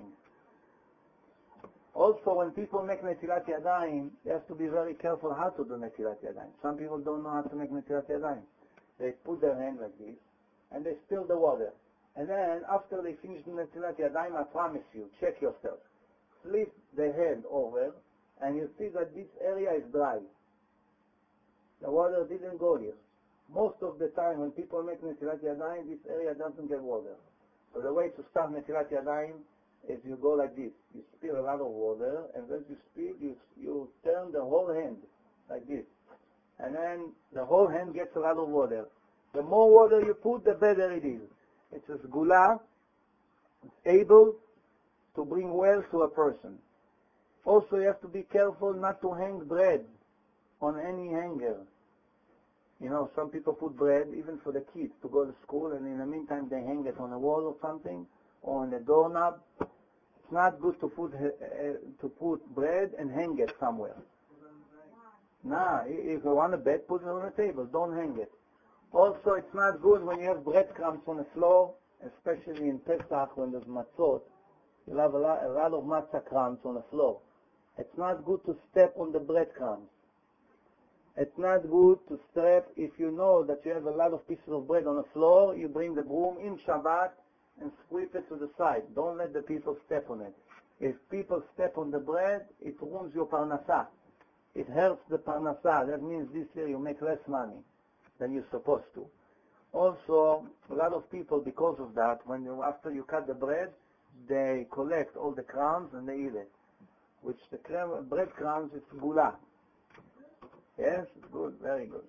Also, when people make Netilat Yadayim, they have to be very careful how to do Netilat Yadayim. Some people don't know how to make Netilat Yadayim. They put their hand like this, and they spill the water. And then, after they finish the Netilat Yadayim, I promise you, check yourself. Flip the hand over, and you see that this area is dry. The water didn't go here. Most of the time, when people make Netilat Yadayim, this area doesn't get water. So the way to start Netilat Yadayim is you go like this. You spill a lot of water, and as you spill, you, you turn the whole hand, like this. And then the whole hand gets a lot of water. The more water you put, the better it is. It's a sgula, it's able to bring wealth to a person. Also, you have to be careful not to hang bread on any hanger. You know, some people put bread, even for the kids, to go to school, and in the meantime they hang it on a wall or something, or on a doorknob. It's not good to put uh, to put bread and hang it somewhere. Nah, if you want a bed, put it on the table. Don't hang it. Also, it's not good when you have breadcrumbs on the floor, especially in Pesach when there's matzot. You'll have a lot, a lot of matzah crumbs on the floor. It's not good to step on the breadcrumbs. It's not good to step, if you know that you have a lot of pieces of bread on the floor, you bring the broom in Shabbat and sweep it to the side. Don't let the people step on it. If people step on the bread, it ruins your parnasah. It hurts the parnasah. That means this year you make less money than you're supposed to. Also, a lot of people, because of that, when you, after you cut the bread, they collect all the crumbs and they eat it. Which the crumb, bread crumbs is gula. Yes? Good, very good.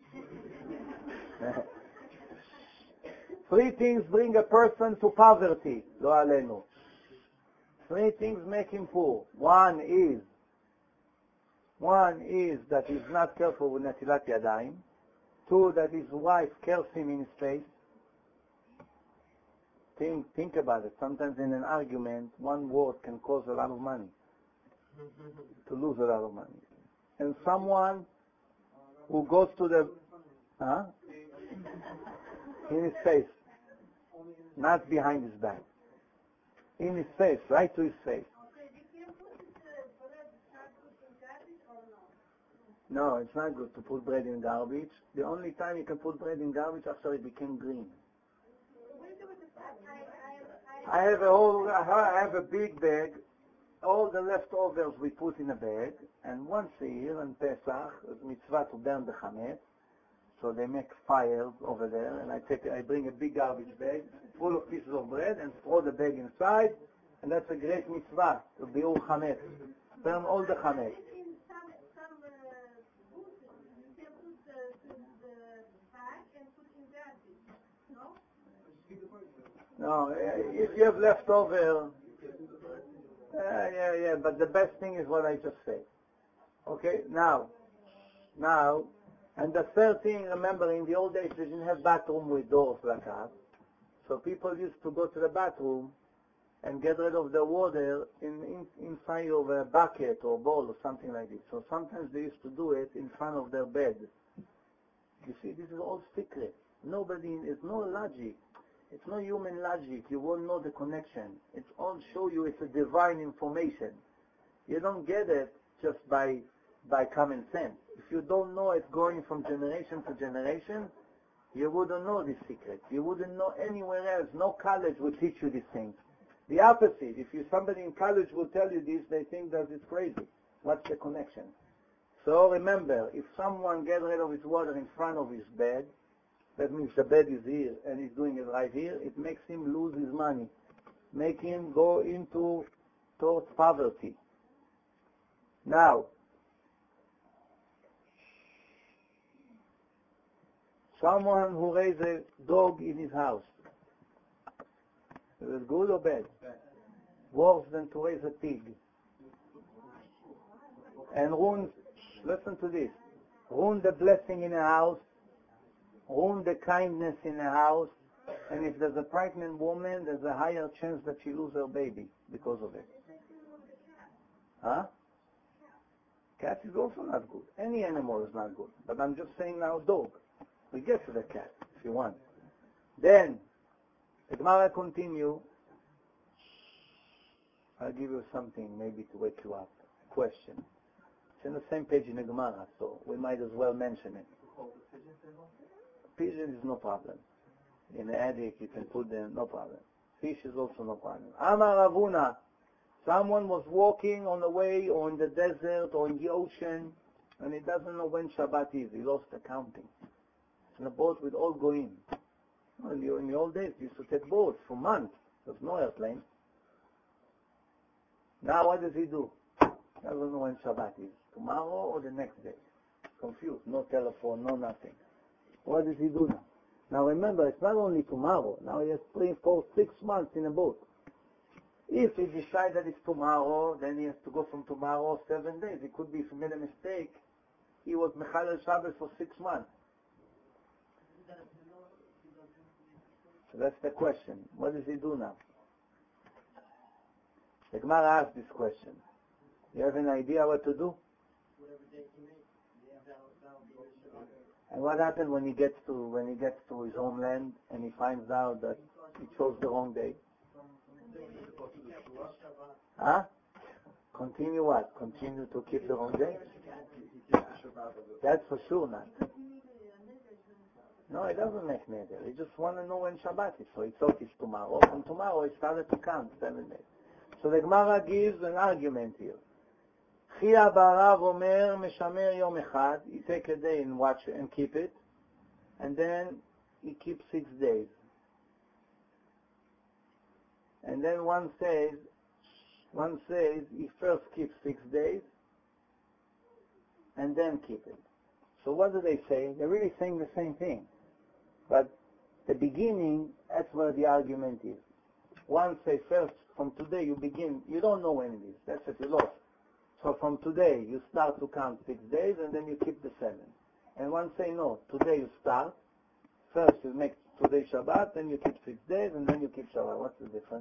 Three things bring a person to poverty, lo alenu. Three things make him poor. One is, one is that he's not careful with Netilat Yadayim. Two, that his wife curses him in his face. Think, think about it. Sometimes in an argument, one word can cause a lot of money. To lose a lot of money. And someone who goes to the, huh? In his face. Not behind his back. In his face, right to his face. No, it's not good to put bread in garbage. The only time you can put bread in garbage after it became green. I have a whole, I have a big bag. All the leftovers we put in a bag, and once a year in Pesach, it's mitzvah to burn the chametz. So they make fires over there, and I take, I bring a big garbage bag full of pieces of bread and throw the bag inside, and that's a great mitzvah to biur chametz. Burn all the chametz. No, if you have leftover, uh, yeah, yeah, but the best thing is what I just said. Okay, now, now, and the third thing, remember, in the old days, they didn't have bathroom with doors like that. So people used to go to the bathroom and get rid of the water in, in, inside of a bucket or bowl or something like this. So sometimes they used to do it in front of their bed. You see, this is all secret. Nobody, it's no logic. It's no human logic. You won't know the connection. It's all show you it's a divine information. You don't get it just by by common sense. If you don't know it going from generation to generation, you wouldn't know this secret. You wouldn't know anywhere else. No college will teach you these things. The opposite. If you somebody in college will tell you this, they think that it's crazy. What's the connection? So remember, if someone gets rid of his water in front of his bed, that means the bed is here and he's doing it right here, it makes him lose his money. Make him go into towards poverty. Now, someone who raised a dog in his house, is it good or bad? Worse than to raise a pig. And ruin, listen to this, ruin the blessing in a house, ruin the kindness in a house, and if there's a pregnant woman, there's a higher chance that she loses her baby because of it. Huh? Cat is also not good. Any animal is not good. But I'm just saying now dog. We get to the cat, if you want. Then, the Gemara continue. I'll give you something maybe to wake you up. Question. It's in the same page in the Gemara, so we might as well mention it. Pigeon is no problem. In the attic you can put them, no problem. Fish is also no problem. Amar Ravuna. Someone was walking on the way or in the desert or in the ocean and he doesn't know when Shabbat is. He lost the counting. It's in a boat with all goyim. In the, in the old days, you used to take boats for months. There's no airplane. Now what does he do? He doesn't know when Shabbat is. Tomorrow or the next day. Confused. No telephone, no nothing. What does he do now? Now remember, it's not only tomorrow. Now he has three, four, six months in a boat. If he decides that it's tomorrow, then he has to go from tomorrow seven days. It could be if he made a mistake. He was Mechalel Shabbos for six months. So that's the question. What does he do now? The Gemara asked this question. You have an idea what to do? And what happens when he gets to when he gets to his homeland and he finds out that he chose the wrong day? Huh? Continue what? Continue to keep the wrong day? That's for sure not. No, he doesn't make neder. He just wants to know when Shabbat is. So he thought it's tomorrow. From tomorrow he started to count seven days. So the Gemara gives an argument here. Chia barav omer meshamer yom echad. He take a day and watch and keep it, and then he keeps six days. And then one says, one says he first keeps six days, and then keep it. So what do they say? They're really saying the same thing, but the beginning, that's where the argument is. One says first, from today you begin. You don't know when it is. That's it. You lost. So from today, you start to count six days, and then you keep the seven. And one say, no, today you start. First you make today Shabbat, then you keep six days, and then you keep Shabbat. What's the difference?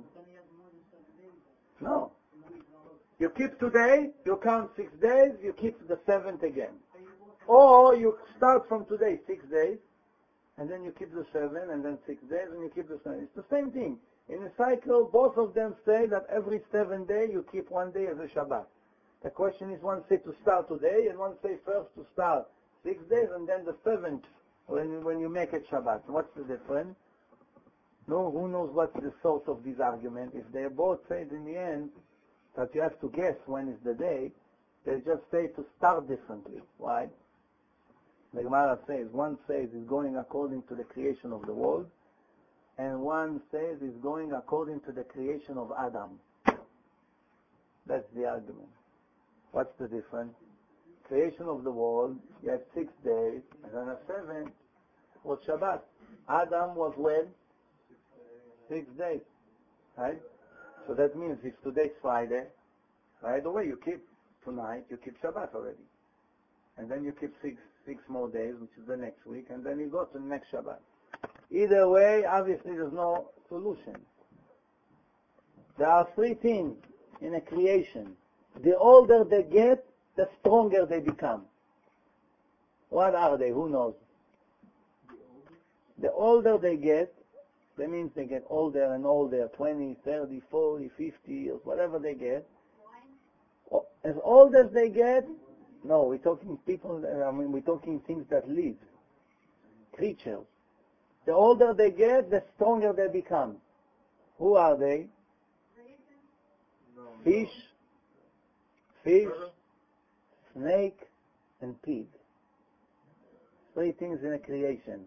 No. You keep today, you count six days, you keep the seventh again. Or you start from today, six days, and then you keep the seven, and then six days, and you keep the seven. It's the same thing. In a cycle, both of them say that every seven day you keep one day as a Shabbat. The question is, one say to start today, and one say first to start six days, and then the seventh, when when you make it Shabbat. What's the difference? No, who knows what's the source of this argument? If they both say in the end that you have to guess when is the day, they just say to start differently. Why? The Gemara says, one says it's going according to the creation of the world, and one says it's going according to the creation of Adam. That's the argument. What's the difference? Creation of the world, you had six days, and then a seventh was Shabbat. Adam was when? Six days, right? So that means if today's Friday, right away you keep tonight, you keep Shabbat already. And then you keep six six more days, which is the next week, and then you go to the next Shabbat. Either way, obviously there's no solution. There are three things in a creation. The older they get, the stronger they become. What are they? Who knows? The older they get, that means they get older and older, twenty, thirty, forty, fifty years, whatever they get. As old as they get, no, we're talking people, I mean, we're talking things that live, creatures. The older they get, the stronger they become. Who are they? Fish, fish, snake, and pig. Three things in a creation.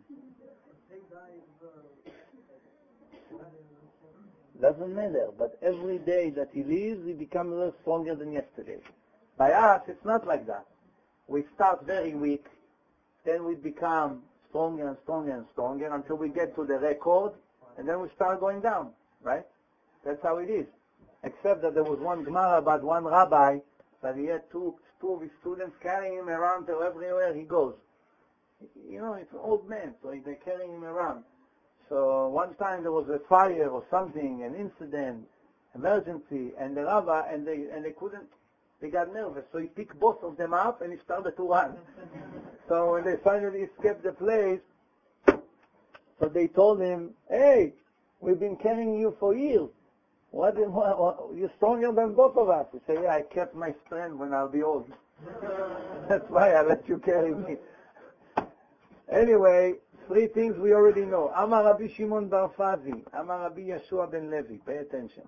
Doesn't matter, but every day that he lives, he becomes a little stronger than yesterday. By us, it's not like that. We start very weak, then we become stronger and stronger and stronger until we get to the record, and then we start going down, right? That's how it is. Except that there was one Gemara about one rabbi that he had two, two of his students carrying him around to everywhere he goes. You know, it's an old man, so they're carrying him around. So one time there was a fire or something, an incident, emergency, and the rabbi, and they and they couldn't, they got nervous. So he picked both of them up and he started to run. So when they finally escaped the place, so they told him, "Hey, we've been carrying you for years. What, what, what you're stronger than both of us." He said, "Yeah, I kept my strength when I'll be old. That's why I let you carry me." Anyway, three things we already know. Amar Rabbi Shimon Bar Fazi, Amar Rabbi Yeshua ben Levi. Pay attention.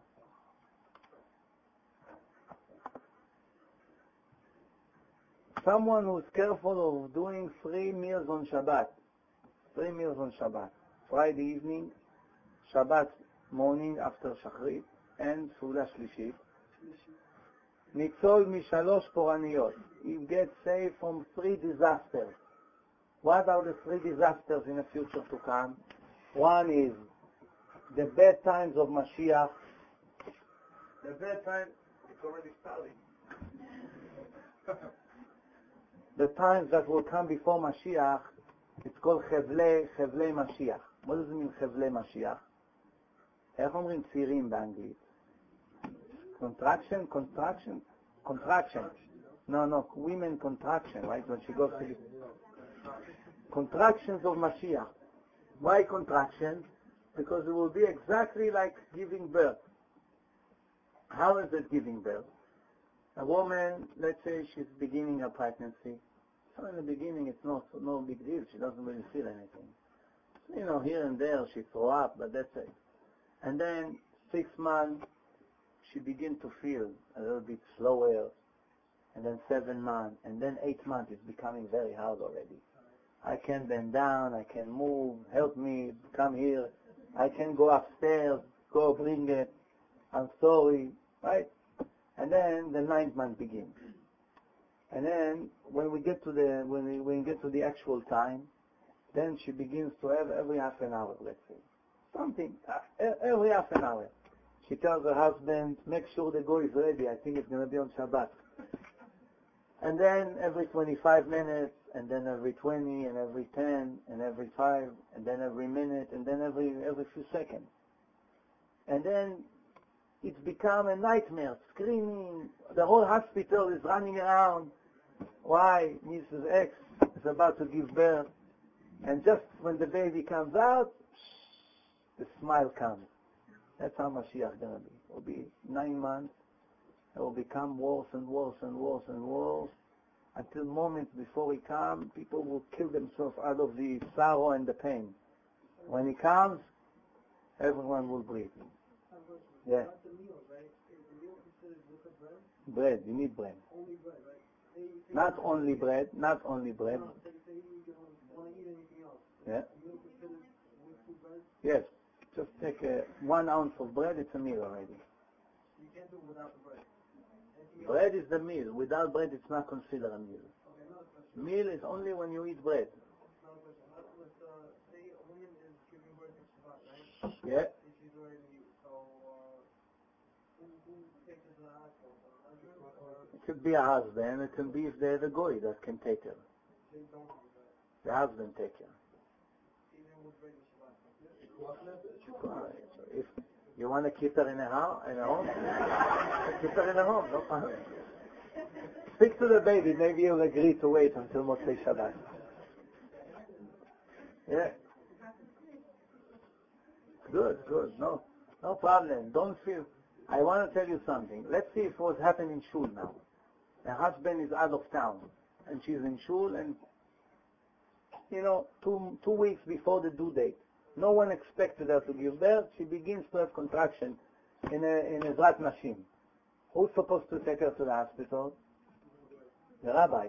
Someone who's careful of doing three meals on Shabbat. Three meals on Shabbat. Friday evening, Shabbat morning after Shachrit, and Suda Shlishit. Nitzol mishalosh poraniyot. He gets saved from three disasters. What are the three disasters in the future to come? One is the bad times of Mashiach. The bad times, it's already starting. The times that will come before Mashiach, it's called Chevlei, Chevlei Mashiach. What does it mean, Chevlei Mashiach? איך אומרים צירים באנגלית? Contraction, contraction, contraction. No, no, women contraction, right? When she goes to contractions of Mashiach. Why contractions? Because it will be exactly like giving birth. How is it giving birth? A woman, let's say she's beginning a pregnancy. So in the beginning it's not no big deal. She doesn't really feel anything. You know, here and there she throw up, but that's it. And then six months she begins to feel a little bit slower. And then seven months. And then eight months it's becoming very hard already. I can bend down, I can move, help me, come here. I can go upstairs, go bring it. I'm sorry, right? And then the ninth month begins. And then when we get to the when we, when we get to the actual time, then she begins to have every half an hour, let's say. Something, uh, every half an hour. She tells her husband, make sure the go is ready, I think it's going to be on Shabbat. And then every twenty-five minutes, and then every twenty, and every ten, and every five, and then every minute, and then every every few seconds. And then it's become a nightmare, screaming. The whole hospital is running around. Why? Missus X is about to give birth. And just when the baby comes out, the smile comes. That's how Mashiach is going to be. It will be nine months. It will become worse and worse and worse and worse. Until moments before he comes, people will kill themselves out of the sorrow and the pain. When he comes, everyone will breathe. Yeah. Bread, you need bread. Only bread, right? Not only bread, not only bread. No, say, say you don't want to eat anything else. Yeah. You don't consider with two bread? Yes. Just take a, one ounce of bread, it's a meal already. You can't do it without the bread. Anything else? Bread is the meal. Without bread, it's not considered a meal. Okay, another question. Meal is only when you eat bread. Another question. Let, let's uh, say a woman is giving birth in Shabbat, right? Yeah. And she's already, so uh, who, who takes her to the hospital? The husband or It could be a husband. It can be if there's a goy that can take her. they don't do that? The husband take her. Even with regular Shabbat. If you want to keep her in a house, in a home, keep her in a home. No problem. Speak to the baby. Maybe he'll agree to wait until Motzei Shabbat. Yeah. Good, good. No, no problem. Don't feel. I want to tell you something. Let's see if what's happening in shul now. The husband is out of town, and she's in shul, and you know, two two weeks before the due date, no one expected her to give birth. She begins to have contraction in a in a Zrat Nashim. Who's supposed to take her to the hospital? The rabbi.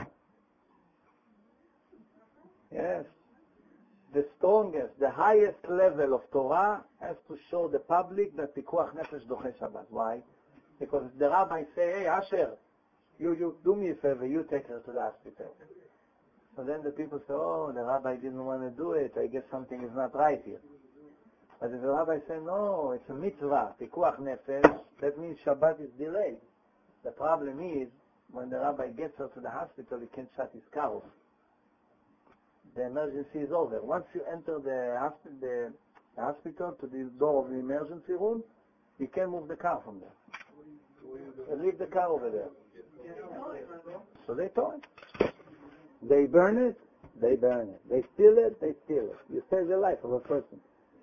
Yes. The strongest, the highest level of Torah has to show the public that Pikuach Nefesh Doche Shabbat. Why? Because the rabbi say, hey, Asher, you, you do me a favor, you take her to the hospital. So then the people say, oh, the rabbi didn't want to do it, I guess something is not right here. But if the rabbi say, no, it's a mitzvah, Pikuach Nefesh, that means Shabbat is delayed. The problem is, when the rabbi gets her to the hospital, he can't shut his car off. The emergency is over. Once you enter the, hospi- the, the hospital to the door of the emergency room, you can't move the car from there. You leave the car over there. So they tow it. They burn it, they burn it. They steal it, they steal it. You save the life of a person.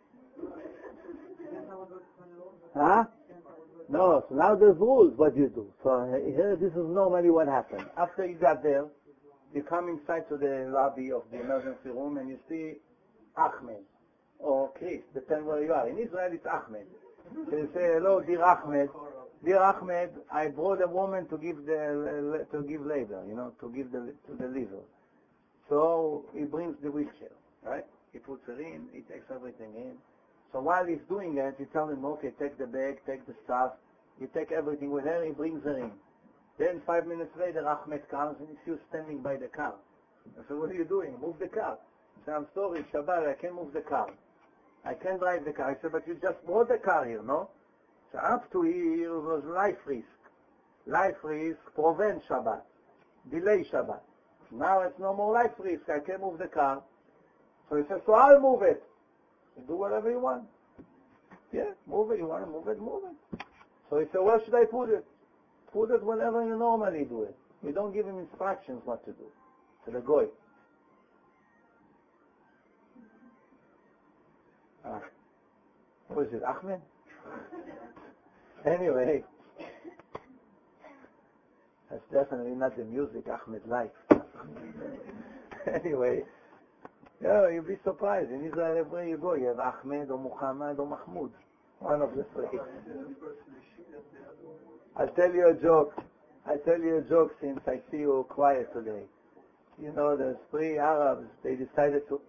Huh? No, so now there's rules what you do. So here, this is normally what happened. After you got there, you come inside to the lobby of the emergency room and you see Ahmed or Chris, depends where you are. In Israel it's Ahmed. So you say, hello, dear Ahmed. Dear Ahmed, I brought a woman to give the to give labor, you know, to give the to deliver. So he brings the wheelchair, right? He puts her in, he takes everything in. So while he's doing it, you tell him, okay, take the bag, take the stuff. You take everything with her, he brings her in. Then five minutes later, Ahmed comes and he sees you standing by the car. I said, what are you doing? Move the car. I said, I'm sorry, Shabbat, I can't move the car. I can't drive the car. I said, but you just brought the car here, no? So up to here was life risk. Life risk prevent Shabbat. Delay Shabbat. Now it's no more life risk. I can't move the car. So he said, so I'll move it. You do whatever you want. Yeah, move it. You want to move it, move it. So he said, where should I put it? Put it whenever you normally do it. You don't give him instructions what to do. To the goy. Ah. Who is it, Ahmed? Anyway. That's definitely not the music Ahmed likes. Anyway. Yeah, you'll be surprised. In Israel, everywhere you go, you have Ahmed or Muhammad or Mahmoud. One of the three. I'll tell you a joke. I'll tell you a joke since I see you quiet today. You know, there's three Arabs, they decided to...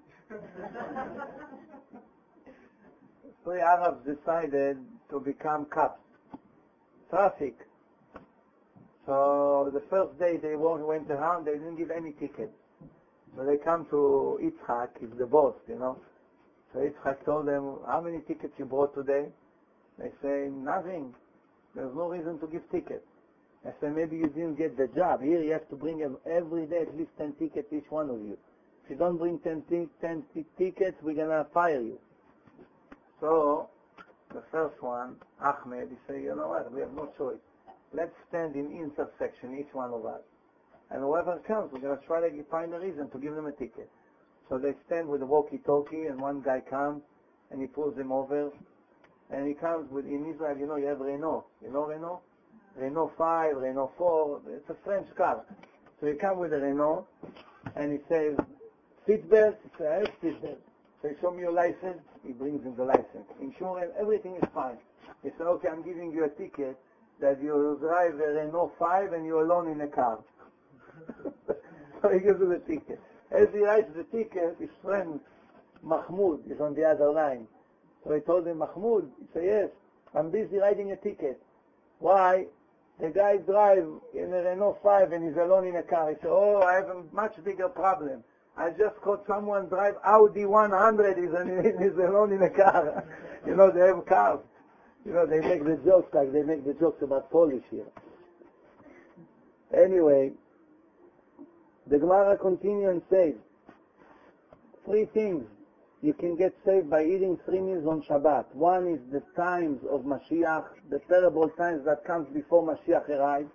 three Arabs decided to become cops. Traffic. So the first day they went around, they didn't give any tickets. So they come to Yitzhak, he's the boss, you know. So Yitzhak told them, how many tickets you brought today? They say, nothing. There's no reason to give tickets. I said, maybe you didn't get the job. Here you have to bring every day at least ten tickets, each one of you. If you don't bring ten, t- ten t- tickets, we're going to fire you. So the first one, Ahmed, he said, you know what, we have no choice. Let's stand in intersection, each one of us. And whoever comes, we're going to try to find a reason to give them a ticket. So they stand with a walkie-talkie, and one guy comes, and he pulls them over. And he comes with, in Israel, you know, you have Renault. You know Renault? Renault five, Renault four, it's a French car. So he comes with a Renault, and he says, seatbelt? He says, I have seatbelt. So he show me your license, he brings him the license. Insurance, everything is fine. He said, okay, I'm giving you a ticket that you drive a Renault five and you're alone in a car. So he gives him the ticket. As he writes the ticket, his friend Mahmoud is on the other line. So he told him, Mahmoud, he said, yes, I'm busy writing a ticket. Why? The guy drives in a Renault five and he's alone in a car. He says, oh, I have a much bigger problem. I just caught someone drive Audi one hundred, he's, he's alone in a car. You know, they have cars. You know, they make the jokes like they make the jokes about Polish here. Anyway, the Gemara continues and says, three things you can get saved by eating three meals on Shabbat. One is the times of Mashiach, the terrible times that comes before Mashiach arrives.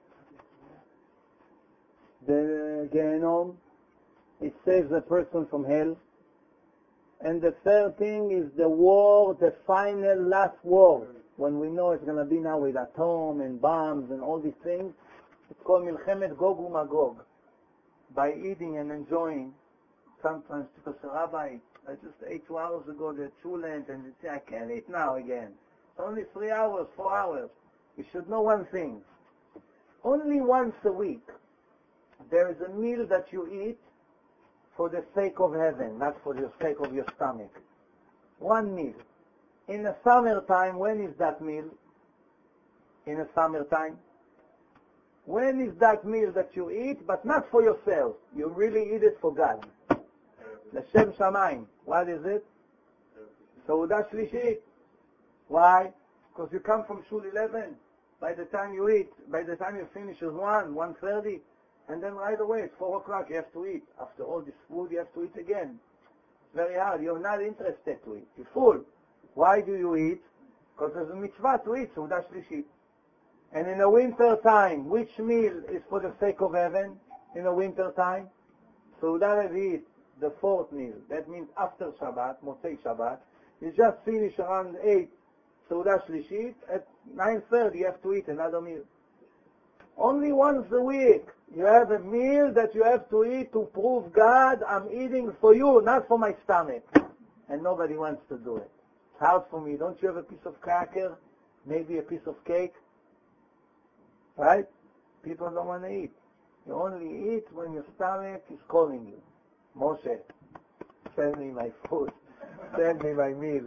The Gehenom, it saves a person from hell. And the third thing is the war, the final last war, when we know it's going to be now with atom and bombs and all these things. It's called Milchemet Gog uMagog. By eating and enjoying, sometimes because the rabbi, I just ate two hours ago the chulent and they say, I can't eat now again. It's only three hours, four hours. You should know one thing. Only once a week, there is a meal that you eat for the sake of heaven, not for the sake of your stomach. One meal. In the summertime, when is that meal? In the summertime? When is that meal that you eat, but not for yourself? You really eat it for God. L'Shem Shamayim. What is it? Seudah Shlishit. Why? Because you come from Shul eleven. By the time you eat, by the time you finish is one, one thirty, and then right away it's four o'clock, you have to eat. After all this food, you have to eat again. It's very hard. You're not interested to eat. You're full. Why do you eat? Because there's a mitzvah to eat, Seudah Shlishit. And in the winter time, which meal is for the sake of heaven? In the winter time, Seudah Revi'it, the fourth meal. That means after Shabbat, Motzei Shabbat. You just finish around eight, Seudah Shlishit. At nine thirty, you have to eat another meal. Only once a week, you have a meal that you have to eat to prove God, I'm eating for you, not for my stomach. And nobody wants to do it. It's hard for me. Don't you have a piece of cracker? Maybe a piece of cake? Right? People don't want to eat. You only eat when your stomach is calling you. Moshe, send me my food. Send me my meal.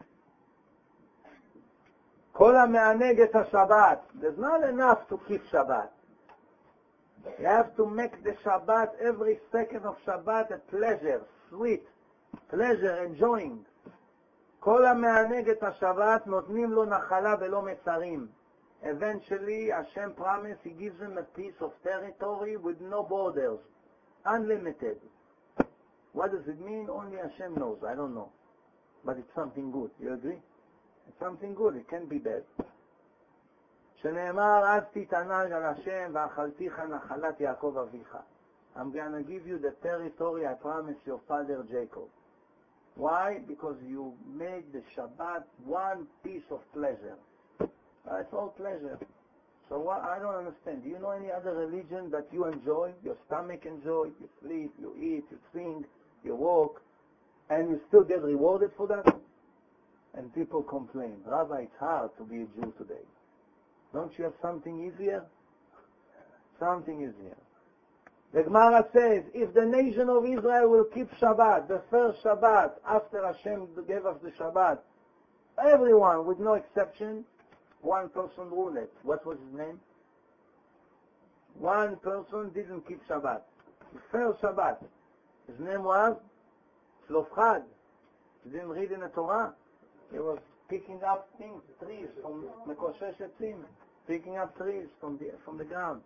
Kol ha'me'aneg et ha'Shabbat. There's not enough to keep Shabbat. You have to make the Shabbat, every second of Shabbat, a pleasure, sweet, pleasure, enjoying. Kol ha'me'aneg et ha'Shabbat notnim lo nachala velo metzarim. Eventually, Hashem promised, He gives him a piece of territory with no borders, unlimited. What does it mean? Only Hashem knows. I don't know. But it's something good. You agree? It's something good. It can't be bad. שנאמר, אז תתענג על השם ואכלתיך נחלת יעקב אביך. I'm going to give you the territory I promised your father Jacob. Why? Because you made the Shabbat one piece of pleasure. Uh, it's all pleasure. So what, I don't understand. Do you know any other religion that you enjoy? Your stomach enjoy, you sleep, you eat, you sing, you walk, and you still get rewarded for that? And people complain, Rabbi, it's hard to be a Jew today. Don't you have something easier? Something easier. The Gemara says, if the nation of Israel will keep Shabbat, the first Shabbat, after Hashem gave us the Shabbat, everyone, with no exception, one person ruled it. What was his name? One person didn't keep Shabbat. The first Shabbat. His name was Tzlofchad. He didn't read in the Torah. He was picking up things, trees from Mekoshesh Etzim, picking up trees from the from the ground.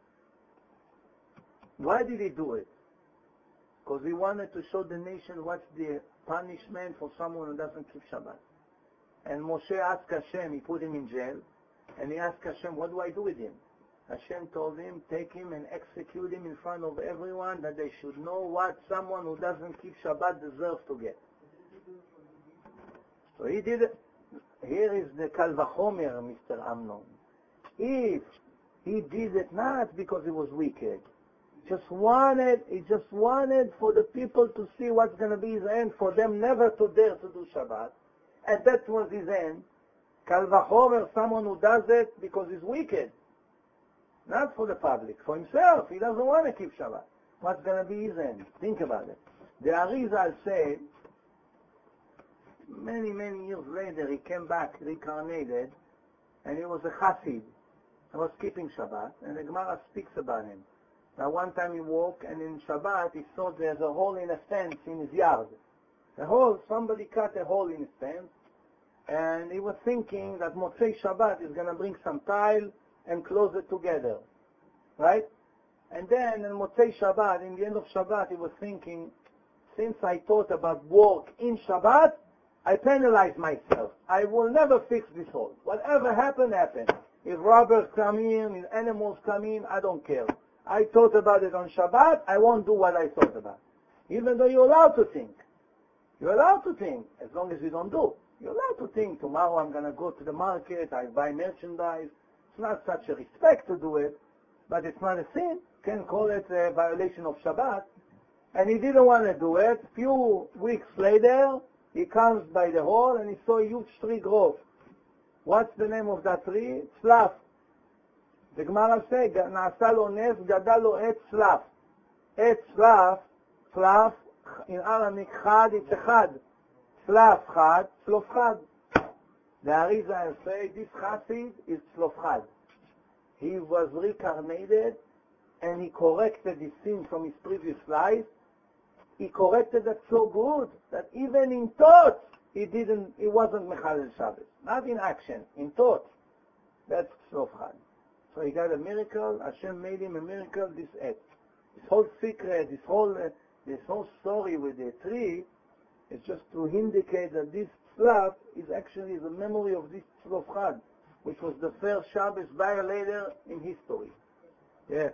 Why did he do it? Because he wanted to show the nation what's the punishment for someone who doesn't keep Shabbat. And Moshe asked Hashem, he put him in jail, and he asked Hashem, what do I do with him? Hashem told him, take him and execute him in front of everyone, that they should know what someone who doesn't keep Shabbat deserves to get. So he did it. Here is the Kal Vachomer, Mister Amnon. If he did it not because he was wicked, just wanted, he just wanted for the people to see what's going to be his end, for them never to dare to do Shabbat, and that was his end. Kal Vachomer, someone who does it because he's wicked. Not for the public, for himself. He doesn't want to keep Shabbat. What's going to be his end? Think about it. The Arizal said, many, many years later, he came back, reincarnated, and he was a Chassid. He was keeping Shabbat, and the Gemara speaks about him. Now one time he woke, and in Shabbat he saw there's a hole in a fence in his yard. The hole, somebody cut a hole in his fence, and he was thinking that Motzei Shabbat is going to bring some tile and close it together, right? And then in Motzei Shabbat, in the end of Shabbat, he was thinking, since I thought about work in Shabbat, I penalize myself. I will never fix this hole. Whatever happened, happened. If robbers come in, if animals come in, I don't care. I thought about it on Shabbat, I won't do what I thought about. Even though you're allowed to think. You're allowed to think, as long as you don't do. You're allowed to think, tomorrow I'm going to go to the market, I buy merchandise. It's not such a respect to do it, but it's not a sin. You can call it a violation of Shabbat. And he didn't want to do it. A few weeks later, he comes by the hole and he saw a huge tree grow. What's the name of that tree? Tzlaf. The Gemara says, נעשה לו נס, גדל לו עץ צלף. עץ צלף, צלף, in Aramaic, chad, it's a chad. Tzlaf chad, tzlof chad. The Arizal say, this Chassid is tzlof chad. He was reincarnated and he corrected his sin from his previous life. He corrected that so good that even in thought he didn't, he wasn't Mechalel Shabbos. Not in action, in thought. That's tzlof chad. So he got a miracle. Hashem made him a miracle. This act, this whole secret, this whole uh, this whole story with the tree is just to indicate that this tzlaf is actually the memory of this tzlof chad, which was the first Shabbos violator in history. Yeah.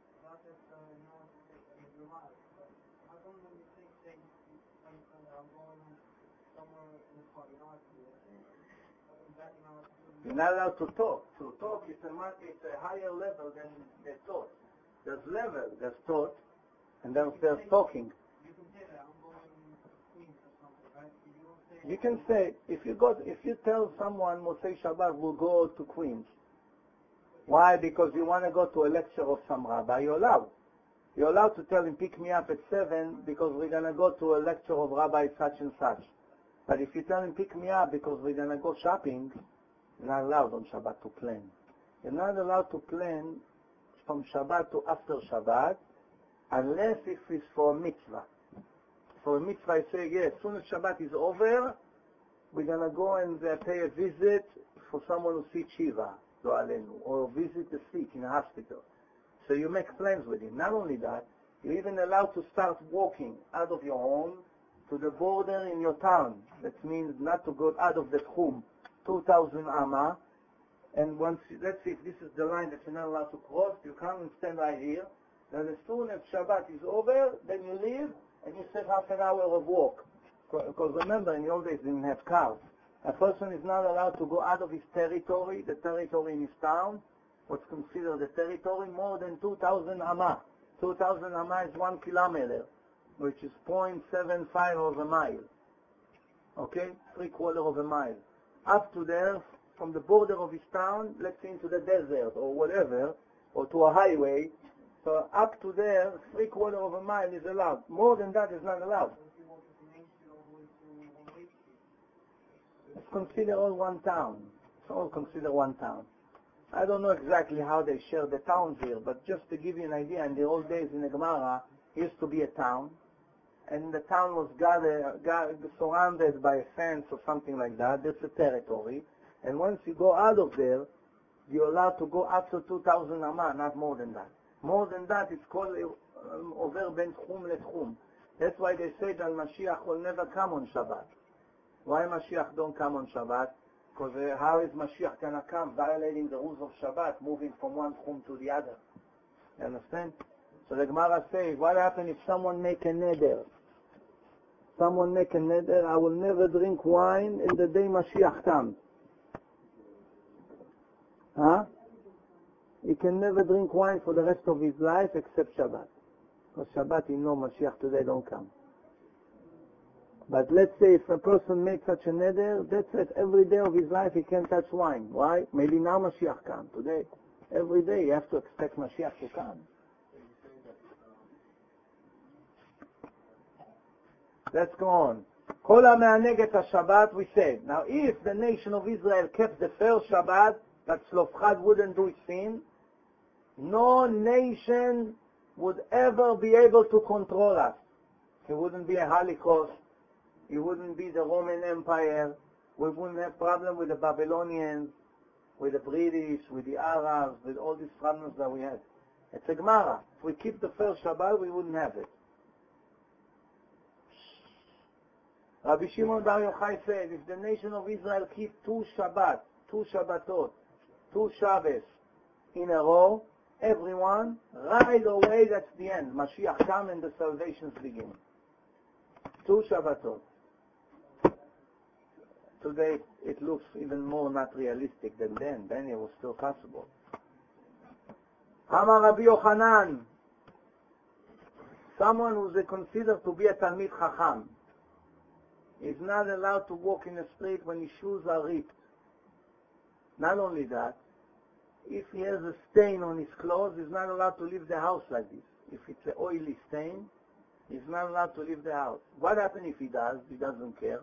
You're not allowed to talk. To talk is a, it's a higher level than the thought. There's level, there's thought, and then there's talking. You can say that I'm going to Queens or something, right? You don't say. You can say, if you go, if you tell someone Motzei Shabbat will go to Queens. Why? Because you want to go to a lecture of some rabbi, you're allowed. You're allowed to tell him, pick me up at seven because we're going to go to a lecture of rabbi such and such. But if you tell him, pick me up because we're going to go shopping, you're not allowed on Shabbat to plan. You're not allowed to plan from Shabbat to after Shabbat unless if it's for a mitzvah. For a mitzvah, I say, yes, as soon as Shabbat is over, we're going to go and uh, pay a visit for someone who sees Shiva, or visit the sick in a hospital. So you make plans with him. Not only that, you're even allowed to start walking out of your home to the border in your town. That means not to go out of the tchum, two thousand amma. And once, you, let's see if this is the line that you're not allowed to cross, you come and stand right here. Then as soon as Shabbat is over, then you leave and you save half an hour of walk. Because remember, in the old days they didn't have cars. A person is not allowed to go out of his territory, the territory in his town, what's considered the territory, more than two thousand amma. two thousand amma is one kilometer, which is zero point seven five of a mile. Okay? Three quarter of a mile. Up to there, from the border of his town, let's say into the desert or whatever, or to a highway. So up to there, three quarter of a mile is allowed. More than that is not allowed. It's considered all one town. It's all considered one town. I don't know exactly how they share the towns here, but just to give you an idea, in the old days in the Gemara, it used to be a town, and the town was gathered, gathered, surrounded by a fence or something like that. That's a territory. And once you go out of there, you're allowed to go up to two thousand amma, not more than that. More than that, it's called um, over ben tchum le tchum. That's why they say that Mashiach will never come on Shabbat. Why Mashiach don't come on Shabbat? Because uh, how is Mashiach going to come? Violating the rules of Shabbat, moving from one tchum to the other. You understand? So the Gemara says, what happens if someone make a neder? Someone make a neder, I will never drink wine in the day Mashiach comes. Huh? He can never drink wine for the rest of his life except Shabbat. Because Shabbat, you know, Mashiach today don't come. But let's say if a person makes such a neder, that's it. Every day of his life he can't touch wine. Why? Maybe now Mashiach comes. Today, every day you have to expect Mashiach to come. Let's go on. Kol ha'me'aneg et HaShabbat, we said. Now if the nation of Israel kept the first Shabbat, that Tzlofchad wouldn't do sin, no nation would ever be able to control us. It wouldn't be a Holocaust. It wouldn't be the Roman Empire. We wouldn't have problem with the Babylonians, with the British, with the Arabs, with all these problems that we had. It's a Gemara. If we keep the first Shabbat, we wouldn't have it. Rabbi Shimon Bar Yochai said, if the nation of Israel keep two Shabbat, two Shabbatot, two Shabbos in a row, everyone, right away, that's the end. Mashiach come and the salvations begin. Two Shabbatot. Today, it looks even more not realistic than then. Then it was still possible. Amar Rabbi Yochanan, someone who is considered to be a Talmid Chacham, is not allowed to walk in the street when his shoes are ripped. Not only that, if he has a stain on his clothes, he's not allowed to leave the house like this. If it's an oily stain, he's not allowed to leave the house. What happens if he does? He doesn't care.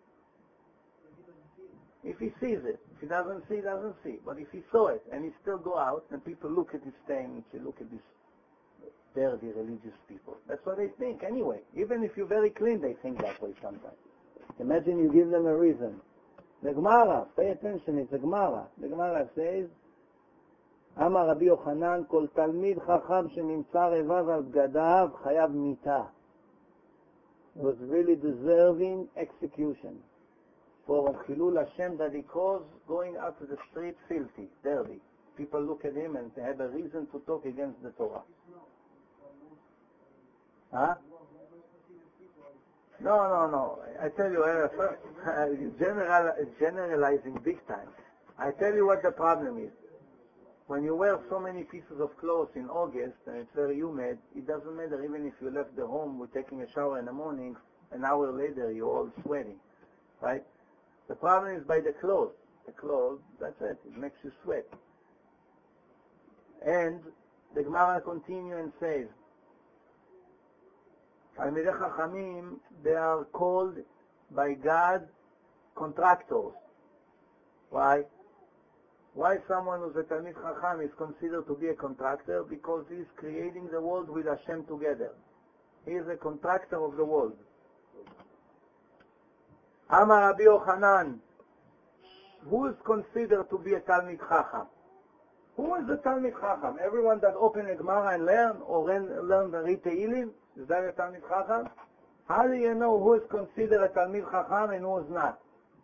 If he sees it. If he doesn't see, he doesn't see. But if he saw it and he still go out and people look at his stain and say, look at this dirty religious people. That's what they think anyway. Even if you're very clean, they think that way sometimes. Imagine you give them a reason. The Gemara, pay attention, it's a Gemara. The Gemara says, Amar Rabbi Yochanan, Kol Talmid Chacham Shenimtza Revav Al Bgadav Chayav Mita. Was really deserving execution for Chilul Hashem that he caused going out to the street filthy, dirty. People look at him and they have a reason to talk against the Torah. Huh? No, no, no. I tell you, uh, first, uh, general, generalizing big time. I tell you what the problem is. When you wear so many pieces of clothes in August and it's very humid, it doesn't matter even if you left the home with taking a shower in the morning, an hour later you're all sweating, right? The problem is by the clothes. The clothes, that's it. It makes you sweat. And the Gemara continues and says, Talmidei Chachamim, they are called by God contractors. Why? Why someone who's a Talmid Chacham is considered to be a contractor? Because he's creating the world with Hashem together. He is a contractor of the world. Amar Rabbi Yochanan, who is considered to be a Talmid Chacham? Who is the Talmid Chacham? Everyone that open a Gemara and learn, or learn, learn the Rit Tehillim? Is that a Talmid Chacham? How do you know who is considered a Talmid Chacham and who is not?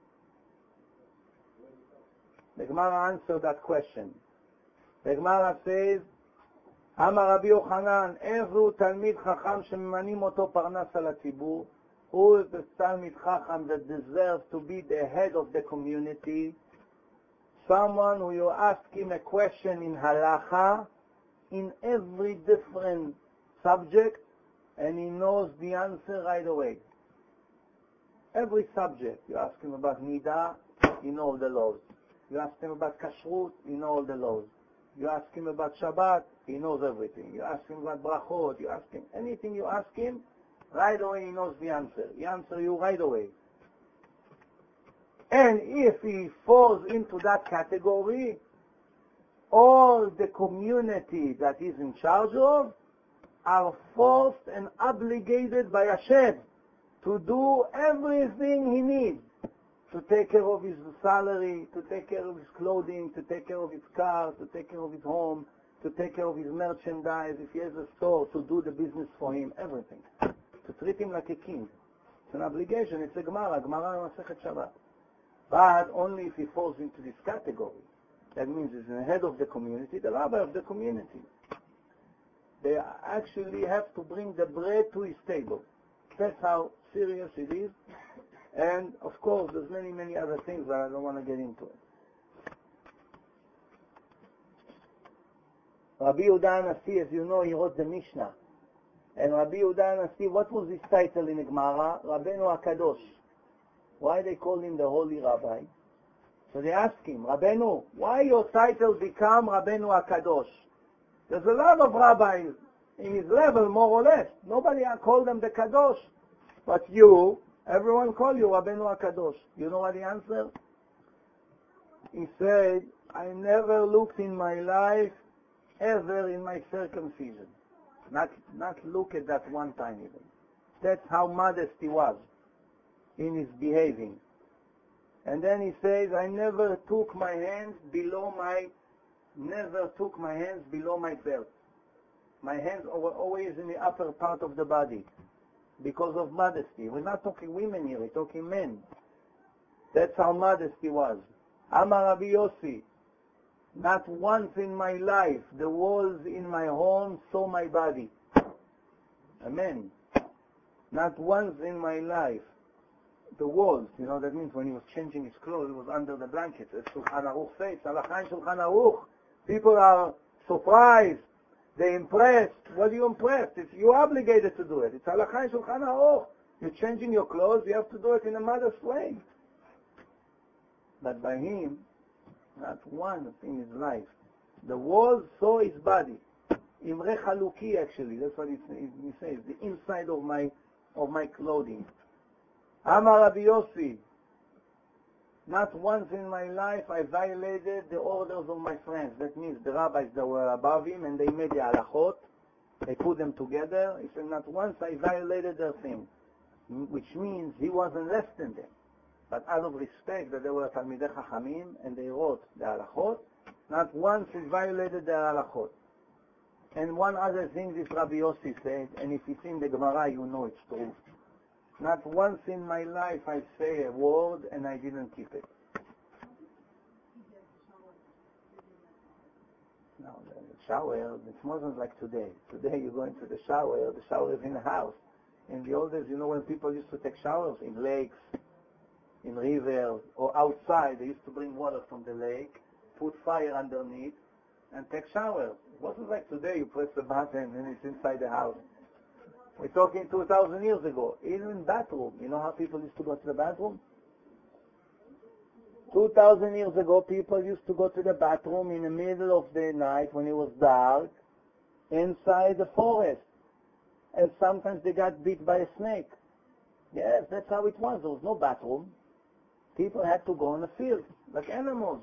The Gemara answered that question. The Gemara says, Amar Rabbi Yochanan, Ezu Talmid Chacham shememanim oto parnas al hatzibur. Who is the Talmid Chacham that deserves to be the head of the community? Someone who you ask him a question in halacha, in every different subject, and he knows the answer right away. Every subject, you ask him about Nida, he knows the laws. You ask him about Kashrut, he knows all the laws. You ask him about Shabbat, he knows everything. You ask him about Brachot, you ask him anything you ask him, right away he knows the answer. He answers you right away. And if he falls into that category, all the community that he's in charge of are forced and obligated by Hashem to do everything he needs. To take care of his salary, to take care of his clothing, to take care of his car, to take care of his home, to take care of his merchandise, if he has a store, to do the business for him, everything. To treat him like a king. It's an obligation, it's a Gemara, Gemara Masechet Shabbat. But only if he falls into this category. That means he's the head of the community, the rabbi of the community. They actually have to bring the bread to his table. That's how serious it is. And, of course, there's many, many other things that I don't want to get into it. Rabbi Yehuda Hanassi, as you know, he wrote the Mishnah. And Rabbi Yehuda Hanassi, what was his title in the Gemara? Rabbeinu HaKadosh. Why they call him the Holy Rabbi? So they ask him, Rabbeinu, why your title become Rabbeinu HaKadosh? There's a lot of rabbis in his level, more or less. Nobody call them the Kadosh. But you, everyone call you Rabbeinu HaKadosh. You know what the answer? He said, I never looked in my life ever in my circumcision. Not, not look at that one time even. That's how modest he was in his behaving. And then he says, I never took my hands below my, never took my hands below my belt. My hands were always in the upper part of the body because of modesty. We're not talking women here, we're talking men. That's how modest he was. Amar Rabbi Yossi, not once in my life the walls in my home saw my body. Amen. Not once in my life. The walls, you know, that means when he was changing his clothes, it was under the blankets. As Shulchan Aruch says, Halakha in Shulchan Aruch. People are surprised. They're impressed. What are you impressed? It's, you're obligated to do it. It's Halakha in Shulchan Aruch. You're changing your clothes, you have to do it in a modest way. But by him, not once in his life. The walls saw his body. Imre Chaluki, actually, that's what he, he says, the inside of my of my clothing. Amar Rabbi Yossi, not once in my life I violated the orders of my friends. That means the rabbis that were above him and they made the halachot, they put them together. He said, not once I violated their thing, which means he wasn't less than them. But out of respect that they were Talmidei Chachamim and they wrote the halachot, not once he violated the halachot. And one other thing this Rabbi Yossi said, and if it's in the Gemara, you know it's true. Not once in my life I say a word and I didn't keep it. No, the shower, it wasn't like today. Today you go into the shower, the shower is in the house. In the old days, you know, when people used to take showers in lakes, in rivers, or outside, they used to bring water from the lake, put fire underneath, and take showers. It wasn't like today, you press the button and it's inside the house. We're talking two thousand years ago. Even in bathroom. You know how people used to go to the bathroom? two thousand years ago, people used to go to the bathroom in the middle of the night when it was dark, inside the forest. And sometimes they got bit by a snake. Yes, that's how it was. There was no bathroom. People had to go in the field, like animals.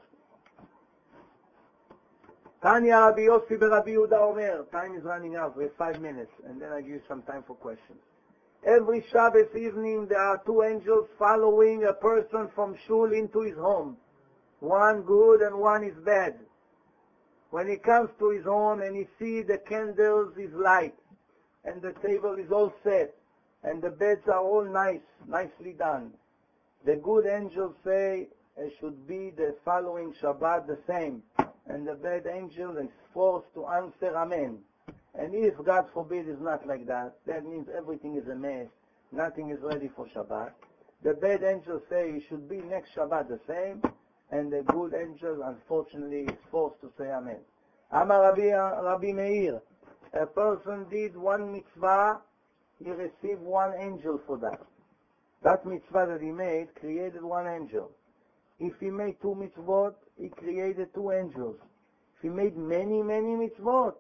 Tanya Rabbi Yossi Rabbi Yehuda Omer. Time is running out. We have five minutes, and then I give you some time for questions. Every Shabbos evening, there are two angels following a person from shul into his home. One good and one is bad. When he comes to his home and he sees the candles is light, and the table is all set, and the beds are all nice, nicely done. The good angels say it should be the following Shabbat the same. And the bad angel is forced to answer Amen. And if, God forbid, is not like that, that means everything is a mess, nothing is ready for Shabbat. The bad angels say it should be next Shabbat the same, and the good angel, unfortunately, is forced to say Amen. Amar Rabbi, Rabbi Meir, a person did one mitzvah, he received one angel for that. That mitzvah that he made created one angel. If he made two mitzvot, he created two angels. If he made many, many mitzvot,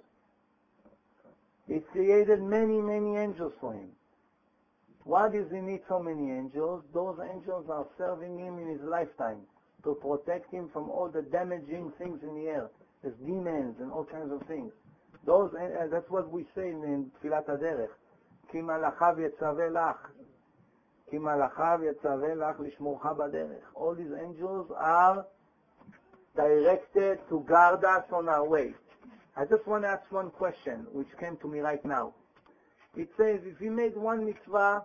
he created many, many angels for him. Why does he need so many angels? Those angels are serving him in his lifetime to protect him from all the damaging things in the air. There's demons and all kinds of things. Those, uh, that's what we say in, in Tfilat HaDerech. Ki malachav yetzaveh lach. Ki malachav yetzaveh lach lishmorcha b'derech. All these angels are directed to guard us on our way. I just want to ask one question, which came to me right now. It says, if he made one mitzvah,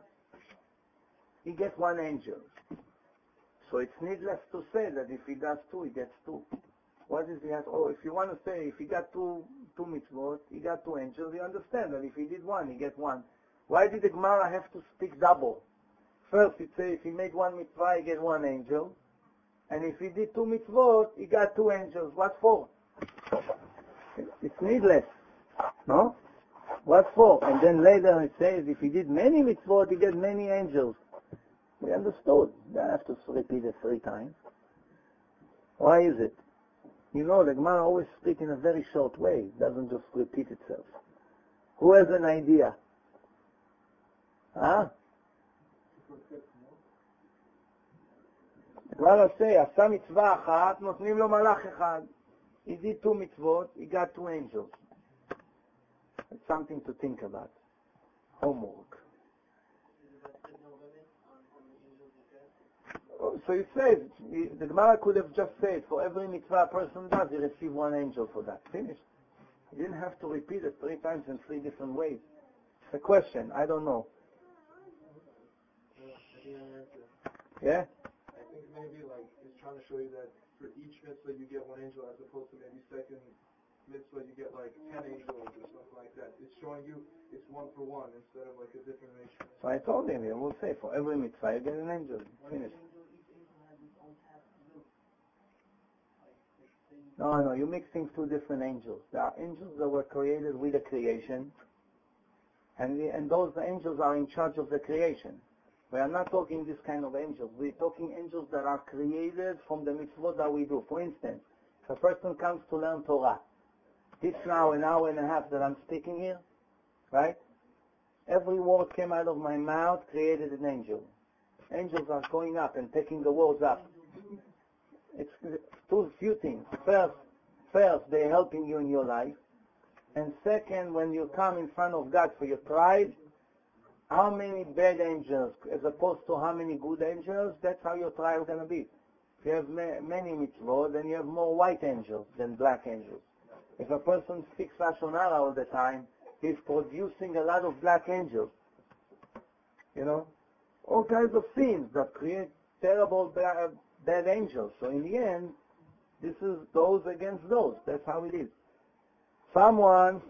he gets one angel. So it's needless to say that if he does two, he gets two. What is he has? Oh, if you want to say, if he got two, two mitzvot, he got two angels, you understand that if he did one, he gets one. Why did the Gemara have to speak double? First it says, if he made one mitzvah, he gets one angel. And if he did two mitzvot, he got two angels. What for? It's needless. No? What for? And then later it says, if he did many mitzvot, he gets many angels. We understood. They have to repeat it three times. Why is it? You know, the Gemara always speaks in a very short way. It doesn't just repeat itself. Who has an idea? Huh? כבר עשה, עשה מצווה אחת, נותנים לו מלאך אחד. He did two mitzvot, he got two angels. It's something to think about. Homework. So he says, the Gemara could have just said, for every mitzvah a person does, he receives one angel for that. Finished. He didn't have to repeat it three times in three different ways. It's a question, I don't know. Yeah? I think maybe like it's trying to show you that for each mitzvah you get one angel as opposed to maybe second mitzvah you get like ten angels or something like that. It's showing you it's one for one instead of like a different ratio. So I told him, he will say, for every mitzvah you get an angel. Finished. No, no, you're mixing two different angels. There are angels that were created with the creation, and, the, and those angels are in charge of the creation. We are not talking this kind of angels. We're talking angels that are created from the mitzvot that we do. For instance, if a person comes to learn Torah, this now an hour and a half that I'm speaking here, right? Every word came out of my mouth created an angel. Angels are going up and taking the words up. It's two few things. First, first they're helping you in your life, and second, when you come in front of God for your trial, how many bad angels as opposed to how many good angels, that's how your trial is going to be. If you have ma- many mitzvot, then you have more white angels than black angels. If a person speaks Lashon Hara all the time, he's producing a lot of black angels. You know? All kinds of sins that create terrible bla- bad angels. So in the end, this is those against those. That's how it is. Someone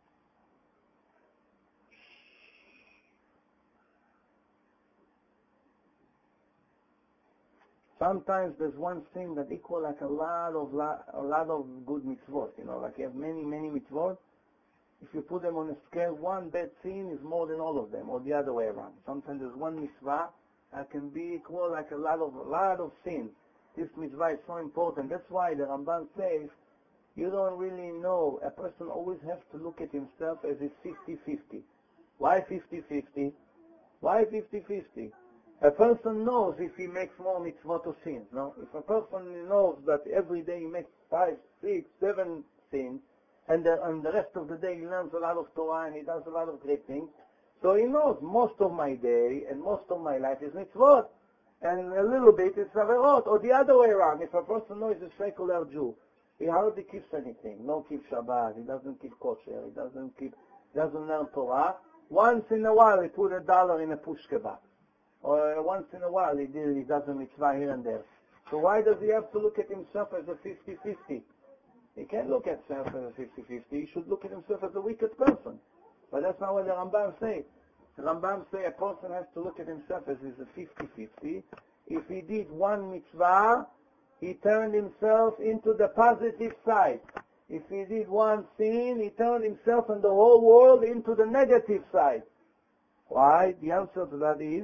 Sometimes there's one thing that equal like a lot of a lot of good mitzvot. You know, like you have many many mitzvot. If you put them on a scale, one bad sin is more than all of them, or the other way around. Sometimes there's one mitzvah that can be equal like a lot of a lot of sins. This mitzvah is so important. That's why the Ramban says you don't really know. A person always has to look at himself as a fifty-fifty. Why fifty-fifty? Why fifty-fifty? A person knows if he makes more mitzvot or sins, no? If a person knows that every day he makes five, six, seven sins, and the, and the rest of the day he learns a lot of Torah and he does a lot of great things, so he knows most of my day and most of my life is mitzvot, and a little bit is averot, or the other way around. If a person knows he's a secular Jew, he hardly keeps anything. No keep Shabbat, he doesn't keep kosher, he doesn't keep, doesn't learn Torah. Once in a while he put a dollar in a push kebab. Or once in a while he, did, he does a mitzvah here and there. So why does he have to look at himself as a fifty-fifty? He can't look at himself as a fifty-fifty. He should look at himself as a wicked person. But that's not what the Rambam say. The Rambam say a person has to look at himself as he's a fifty-fifty. If he did one mitzvah, he turned himself into the positive side. If he did one sin, he turned himself and the whole world into the negative side. Why? The answer to that is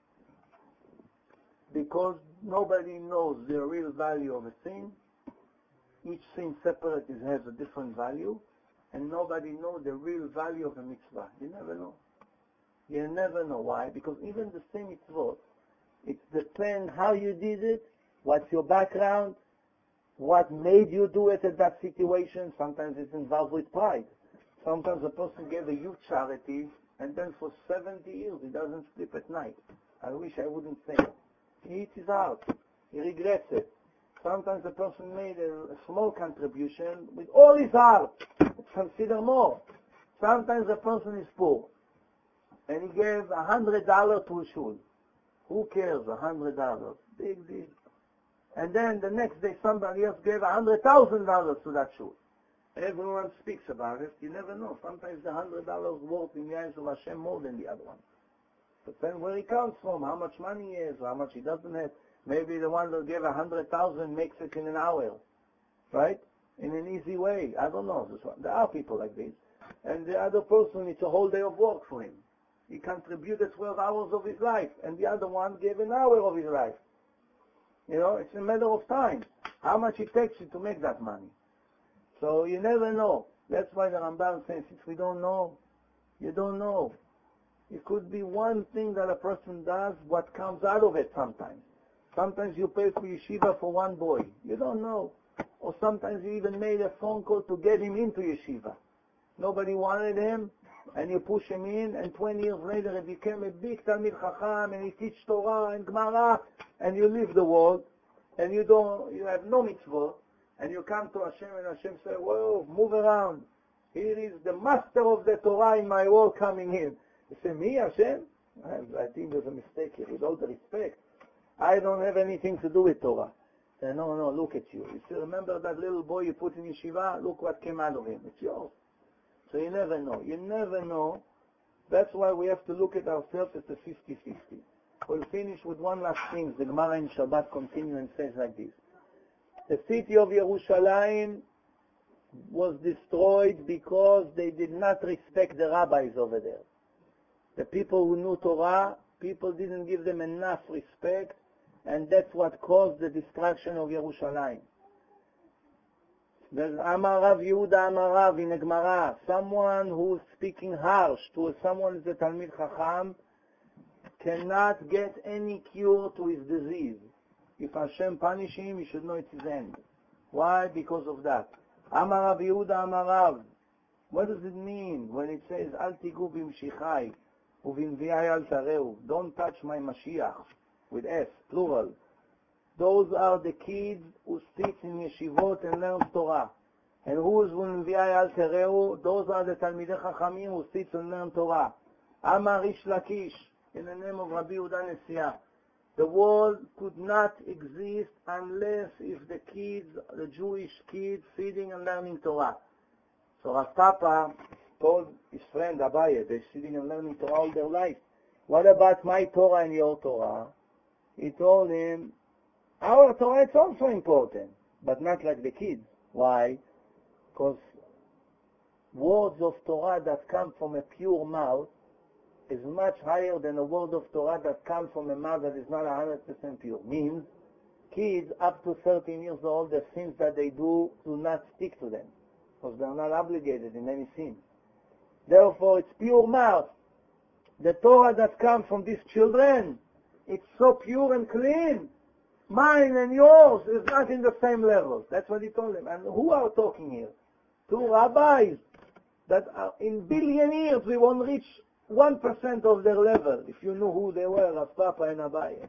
because nobody knows the real value of a sin. Each sin separate has a different value, and nobody knows the real value of a mitzvah. You never know. You never know. Why? Because even the same mitzvot, it depends how you did it, what's your background, what made you do it at that situation. Sometimes it's involved with pride. Sometimes a person gave a huge charity, and then for seventy years he doesn't sleep at night. I wish I wouldn't say it. He eats his heart. He regrets it. Sometimes the person made a, a small contribution with all his heart. Consider more. Sometimes the person is poor, and he gave a hundred dollars to a shul. Who cares? A hundred dollars, big deal. And then the next day somebody else gave a hundred thousand dollars to that shul. Everyone speaks about it. You never know. Sometimes the hundred dollars worth in the eyes of Hashem more than the other one. Depends where he comes from, how much money he has, how much he doesn't have. Maybe the one that gave a hundred thousand makes it in an hour, right? In an easy way. I don't know. There are people like this. And the other person, it's a whole day of work for him. He contributed twelve hours of his life, and the other one gave an hour of his life. You know, it's a matter of time. How much it takes you to make that money. So you never know. That's why the Rambam says, if we don't know, you don't know. It could be one thing that a person does, what comes out of it sometimes. Sometimes you pay for yeshiva for one boy. You don't know. Or sometimes you even made a phone call to get him into yeshiva. Nobody wanted him, and you push him in, and twenty years later he became a big Talmid Chacham, and he teach Torah and Gemara, and you leave the world, and you don't, you have no mitzvot, and you come to Hashem, and Hashem say, whoa, move around. Here is the master of the Torah in my world coming in. You say, me, Hashem? I think there's a mistake here, with all the respect. I don't have anything to do with Torah. Say, no, no, look at you. You say, remember that little boy you put in yeshiva? Look what came out of him. It's yours. So you never know. You never know. That's why we have to look at ourselves as a fifty-fifty. We'll finish with one last thing. The Gemara in Shabbat continues and says like this. The city of Yerushalayim was destroyed because they did not respect the rabbis over there. The people who knew Torah, people didn't give them enough respect, and that's what caused the destruction of Yerushalayim. There's Amar Rav Yehuda Amar Rav in the Gemara. Someone who's speaking harsh to someone who's a Talmid Chacham cannot get any cure to his disease. If Hashem punish him, he should know it's his end. Why? Because of that. Amar Rav Yehuda Amar Rav. What does it mean when it says Al tigu b'mshichai u'b'nvi'ai al tareu? Don't touch my Mashiach with S, plural. Those are the kids who sit in yeshivot and learn Torah. And who is V'nvi'ai al tereu? Those are the Talmidei Chachamim who sit and learn Torah. Amar Rish Lakish, in the name of Rabbi Yehuda Nesiah. The world could not exist unless if the kids, the Jewish kids, sitting and learning Torah. So Rav Papa told his friend Abaye, they're sitting and learning Torah all their life. What about my Torah and your Torah? He told him, our Torah is also important, but not like the kids. Why? Because words of Torah that come from a pure mouth is much higher than a word of Torah that comes from a mouth that is not one hundred percent pure. Means, kids up to thirteen years old, the sins that they do do not stick to them, because they are not obligated in any sin. Therefore, it's pure mouth. The Torah that comes from these children, it's so pure and clean. Mine and yours is not in the same level. That's what he told them. And who are talking here? Two rabbis that are in billion years we won't reach one percent of their level. If you know who they were, Rav Papa and Abaye.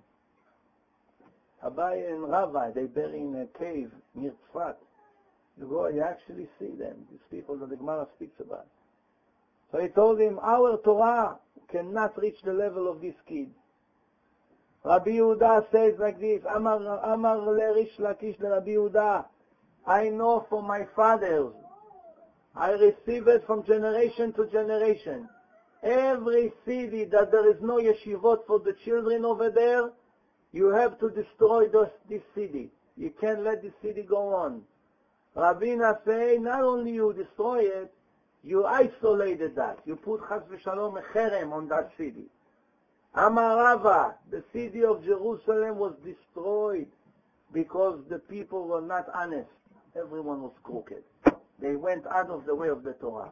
Abaye and Rava, they bury in a cave near Tzfat. You go, you actually see them, these people that the Gemara speaks about. So he told him, our Torah cannot reach the level of these kids. Rabbi Yehuda says like this, Amar Amar Rish Lakish le Rabbi Yehuda, I know from my fathers, I receive it from generation to generation. Every city that there is no yeshivot for the children over there, you have to destroy this, this city. You can't let this city go on. Rabbina say, not only you destroy it, you isolated that. You put Chas v'Shalom a cherem on that city. Amar Rava, the city of Jerusalem was destroyed because the people were not honest. Everyone was crooked. They went out of the way of the Torah.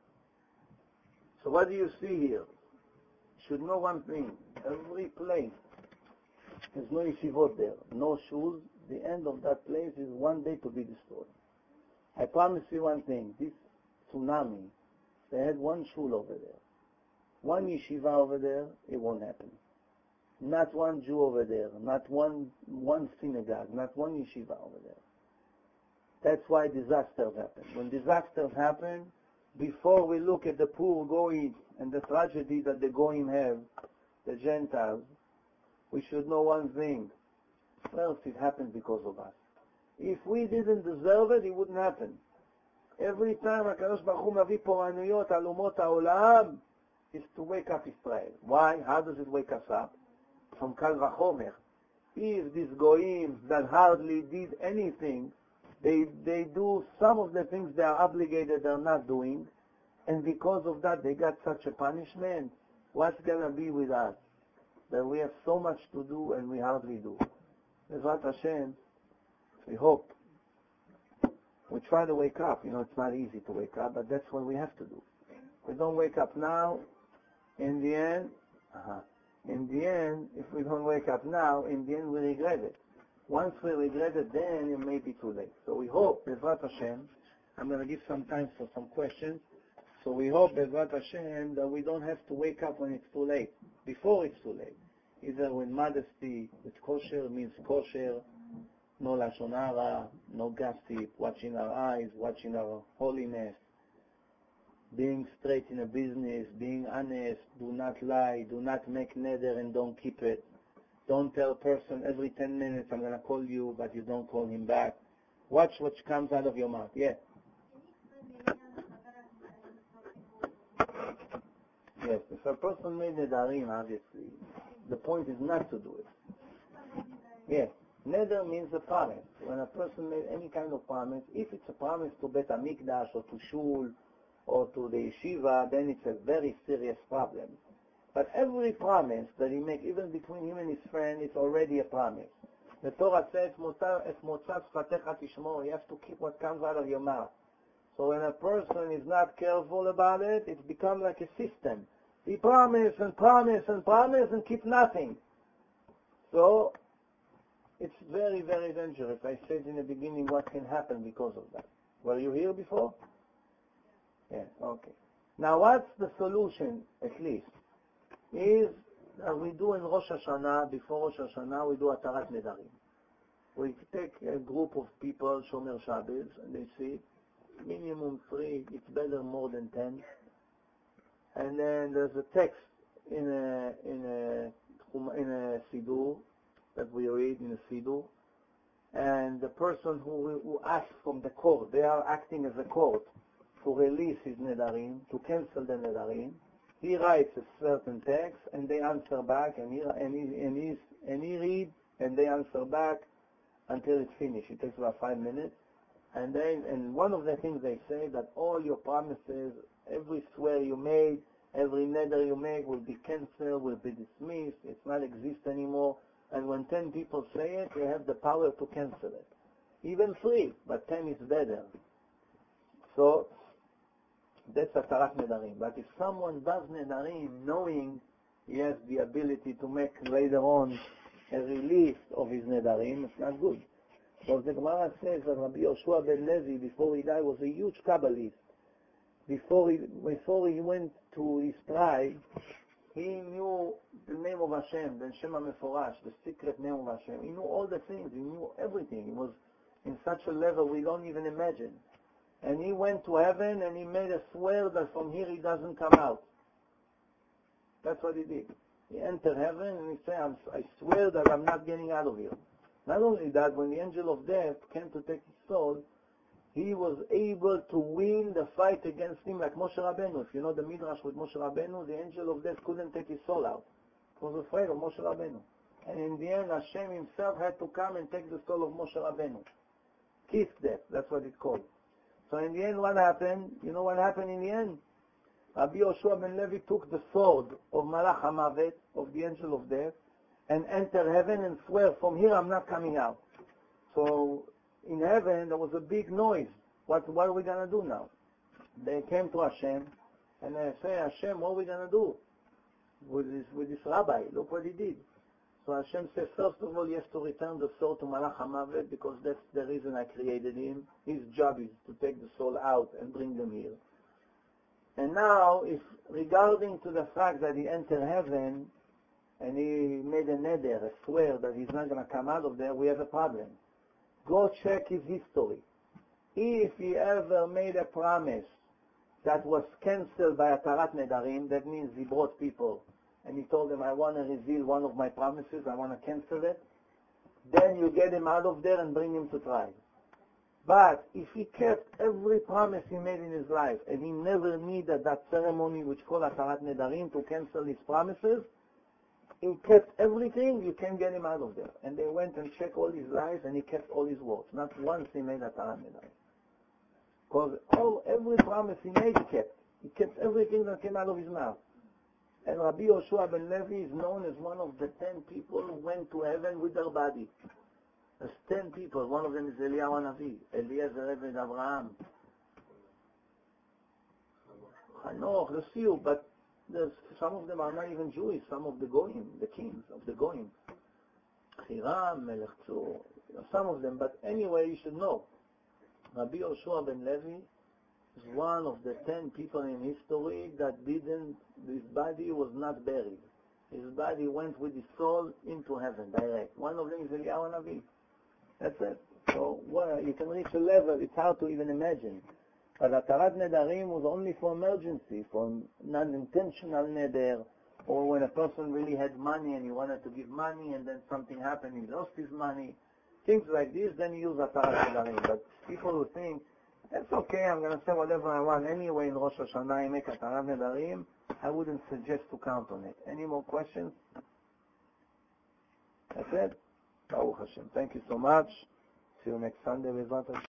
So what do you see here? You should know one thing. Every place, there's no yeshivot there, no shoes. The end of that place is one day to be destroyed. I promise you one thing. This tsunami, they had one shul over there. One yeshiva over there, it won't happen. Not one Jew over there, not one one synagogue, not one yeshiva over there. That's why disasters happen. When disasters happen, before we look at the poor Goyim and the tragedy that the Goyim have, the Gentiles, we should know one thing. First, it happened because of us. If we didn't deserve it, it wouldn't happen. Every time HaKadosh Baruch Hu מביא פורענויות על אומות העולם, is to wake up Israel. Why? How does it wake us up? From Kal Vachomer. If these Goyim that hardly did anything, they they do some of the things they are obligated, they're not doing, and because of that they got such a punishment, what's going to be with us? That we have so much to do and we hardly do. Bezrat Hashem, we hope. We try to wake up. You know, it's not easy to wake up, but that's what we have to do. If we don't wake up now, in the end, uh-huh. In the end, if we don't wake up now, in the end we regret it. Once we regret it, then it may be too late. So we hope, Bezrat Hashem, I'm going to give some time for some questions. So we hope, Bezrat Hashem, that we don't have to wake up when it's too late, before it's too late. Either with modesty, with kosher means kosher, no lashon hara, no gossip, watching our eyes, watching our holiness, being straight in a business, being honest, do not lie, do not make neder and don't keep it. Don't tell a person every ten minutes I'm going to call you, but you don't call him back. Watch what comes out of your mouth. Yeah. Yes, if a person made nedarim, obviously, the point is not to do it. Yes, neder means a promise. When a person made any kind of promise, if it's a promise to Bet HaMikdash or to Shul or to the yeshiva, then it's a very serious problem. But every promise that he makes, even between him and his friend, it's already a promise. The Torah says, "Et motzat sfatecha tishmor," you have to keep what comes out of your mouth. So when a person is not careful about it, it's become like a system. He promise and promise and promise and keep nothing. So it's very, very dangerous. I said in the beginning what can happen because of that. Were you here before? Yes, okay. Now what's the solution, at least? Is that we do in Rosh Hashanah, before Rosh Hashanah, we do Atarat Nedarim. We take a group of people, Shomer Shabbos, and they sit, minimum three, it's better more than ten. And then there's a text in a in a in a Siddur that we read in a Siddur, and the person who who asks from the court, they are acting as a court to release his nedarim, to cancel the nedarim. He writes a certain text, and they answer back, and he and he and he, and he read, and they answer back until it's finished. It takes about five minutes, and then and one of the things they say that all your promises, every swear you made, every neder you make will be cancelled, will be dismissed, it's not exist anymore. And when ten people say it, they have the power to cancel it. Even three, but ten is better. So that's Atarat Nedarim. But if someone does Nedarim knowing he has the ability to make later on a release of his Nedarim, it's not good. Because the Gemara says that Rabbi Yoshua ben Levi, before he died, was a huge Kabbalist. Before he, before he went to his tribe, he knew the name of Hashem, the Shem HaMeforash, the secret name of Hashem. He knew all the things. He knew everything. He was in such a level we don't even imagine. And he went to heaven and he made a swear that from here he doesn't come out. That's what he did. He entered heaven and he said, I'm, I swear that I'm not getting out of here. Not only that, when the angel of death came to take his soul, he was able to win the fight against him like Moshe Rabbeinu. If you know the Midrash with Moshe Rabbeinu, the angel of death couldn't take his soul out. He was afraid of Moshe Rabbeinu. And in the end, Hashem himself had to come and take the soul of Moshe Rabbeinu. Kiss death, that's what it's called. So in the end, what happened? You know what happened in the end? Rabbi Yoshua ben Levi took the sword of Malach HaMavet, of the angel of death, and entered heaven and swear, from here I'm not coming out. So in heaven, there was a big noise. What, what are we going to do now? They came to Hashem, and they say, Hashem, what are we going to do with this, with this rabbi? Look what he did. So Hashem says, first of all, he has to return the soul to Malach HaMavet, because that's the reason I created him. His job is to take the soul out and bring them here. And now, if regarding to the fact that he entered heaven, and he made a neder, a swear that he's not going to come out of there, we have a problem. Go check his history. If he ever made a promise that was cancelled by Atarat Nedarim, that means he brought people and he told them, I want to reveal one of my promises, I want to cancel it, then you get him out of there and bring him to trial. But if he kept every promise he made in his life and he never needed that ceremony which called Atarat Nedarim to cancel his promises, he kept everything, you can get him out of there. And they went and checked all his life, and he kept all his words. Not once he made a Atarat Nedarim. Because all, every promise he made, he kept. He kept everything that came out of his mouth. And Rabbi Yoshua ben Levi is known as one of the ten people who went to heaven with their body. There's ten people. One of them is Eliyahu Hanavi, Eliezer Eved Abraham, Hanoch, the few, but There's, some of them are not even Jewish, some of the Goyim, the kings of the Goyim. Hiram, Melech Tzur, some of them, but anyway, you should know. Rabbi Yoshua ben Levi is one of the ten people in history that didn't, his body was not buried. His body went with his soul into heaven, direct. One of them is Eliyahu Navi. That's it. So, well, you can reach a level, it's hard to even imagine. But Atarat Nedarim was only for emergency, for non-intentional neder, or when a person really had money and he wanted to give money and then something happened, he lost his money. Things like this, then you use Atarat Nedarim. But people who think, that's okay, I'm going to say whatever I want anyway in Rosh Hashanah, I make Atarat Nedarim, I wouldn't suggest to count on it. Any more questions? That's it? Baruch Hashem. Thank you so much. See you next Sunday.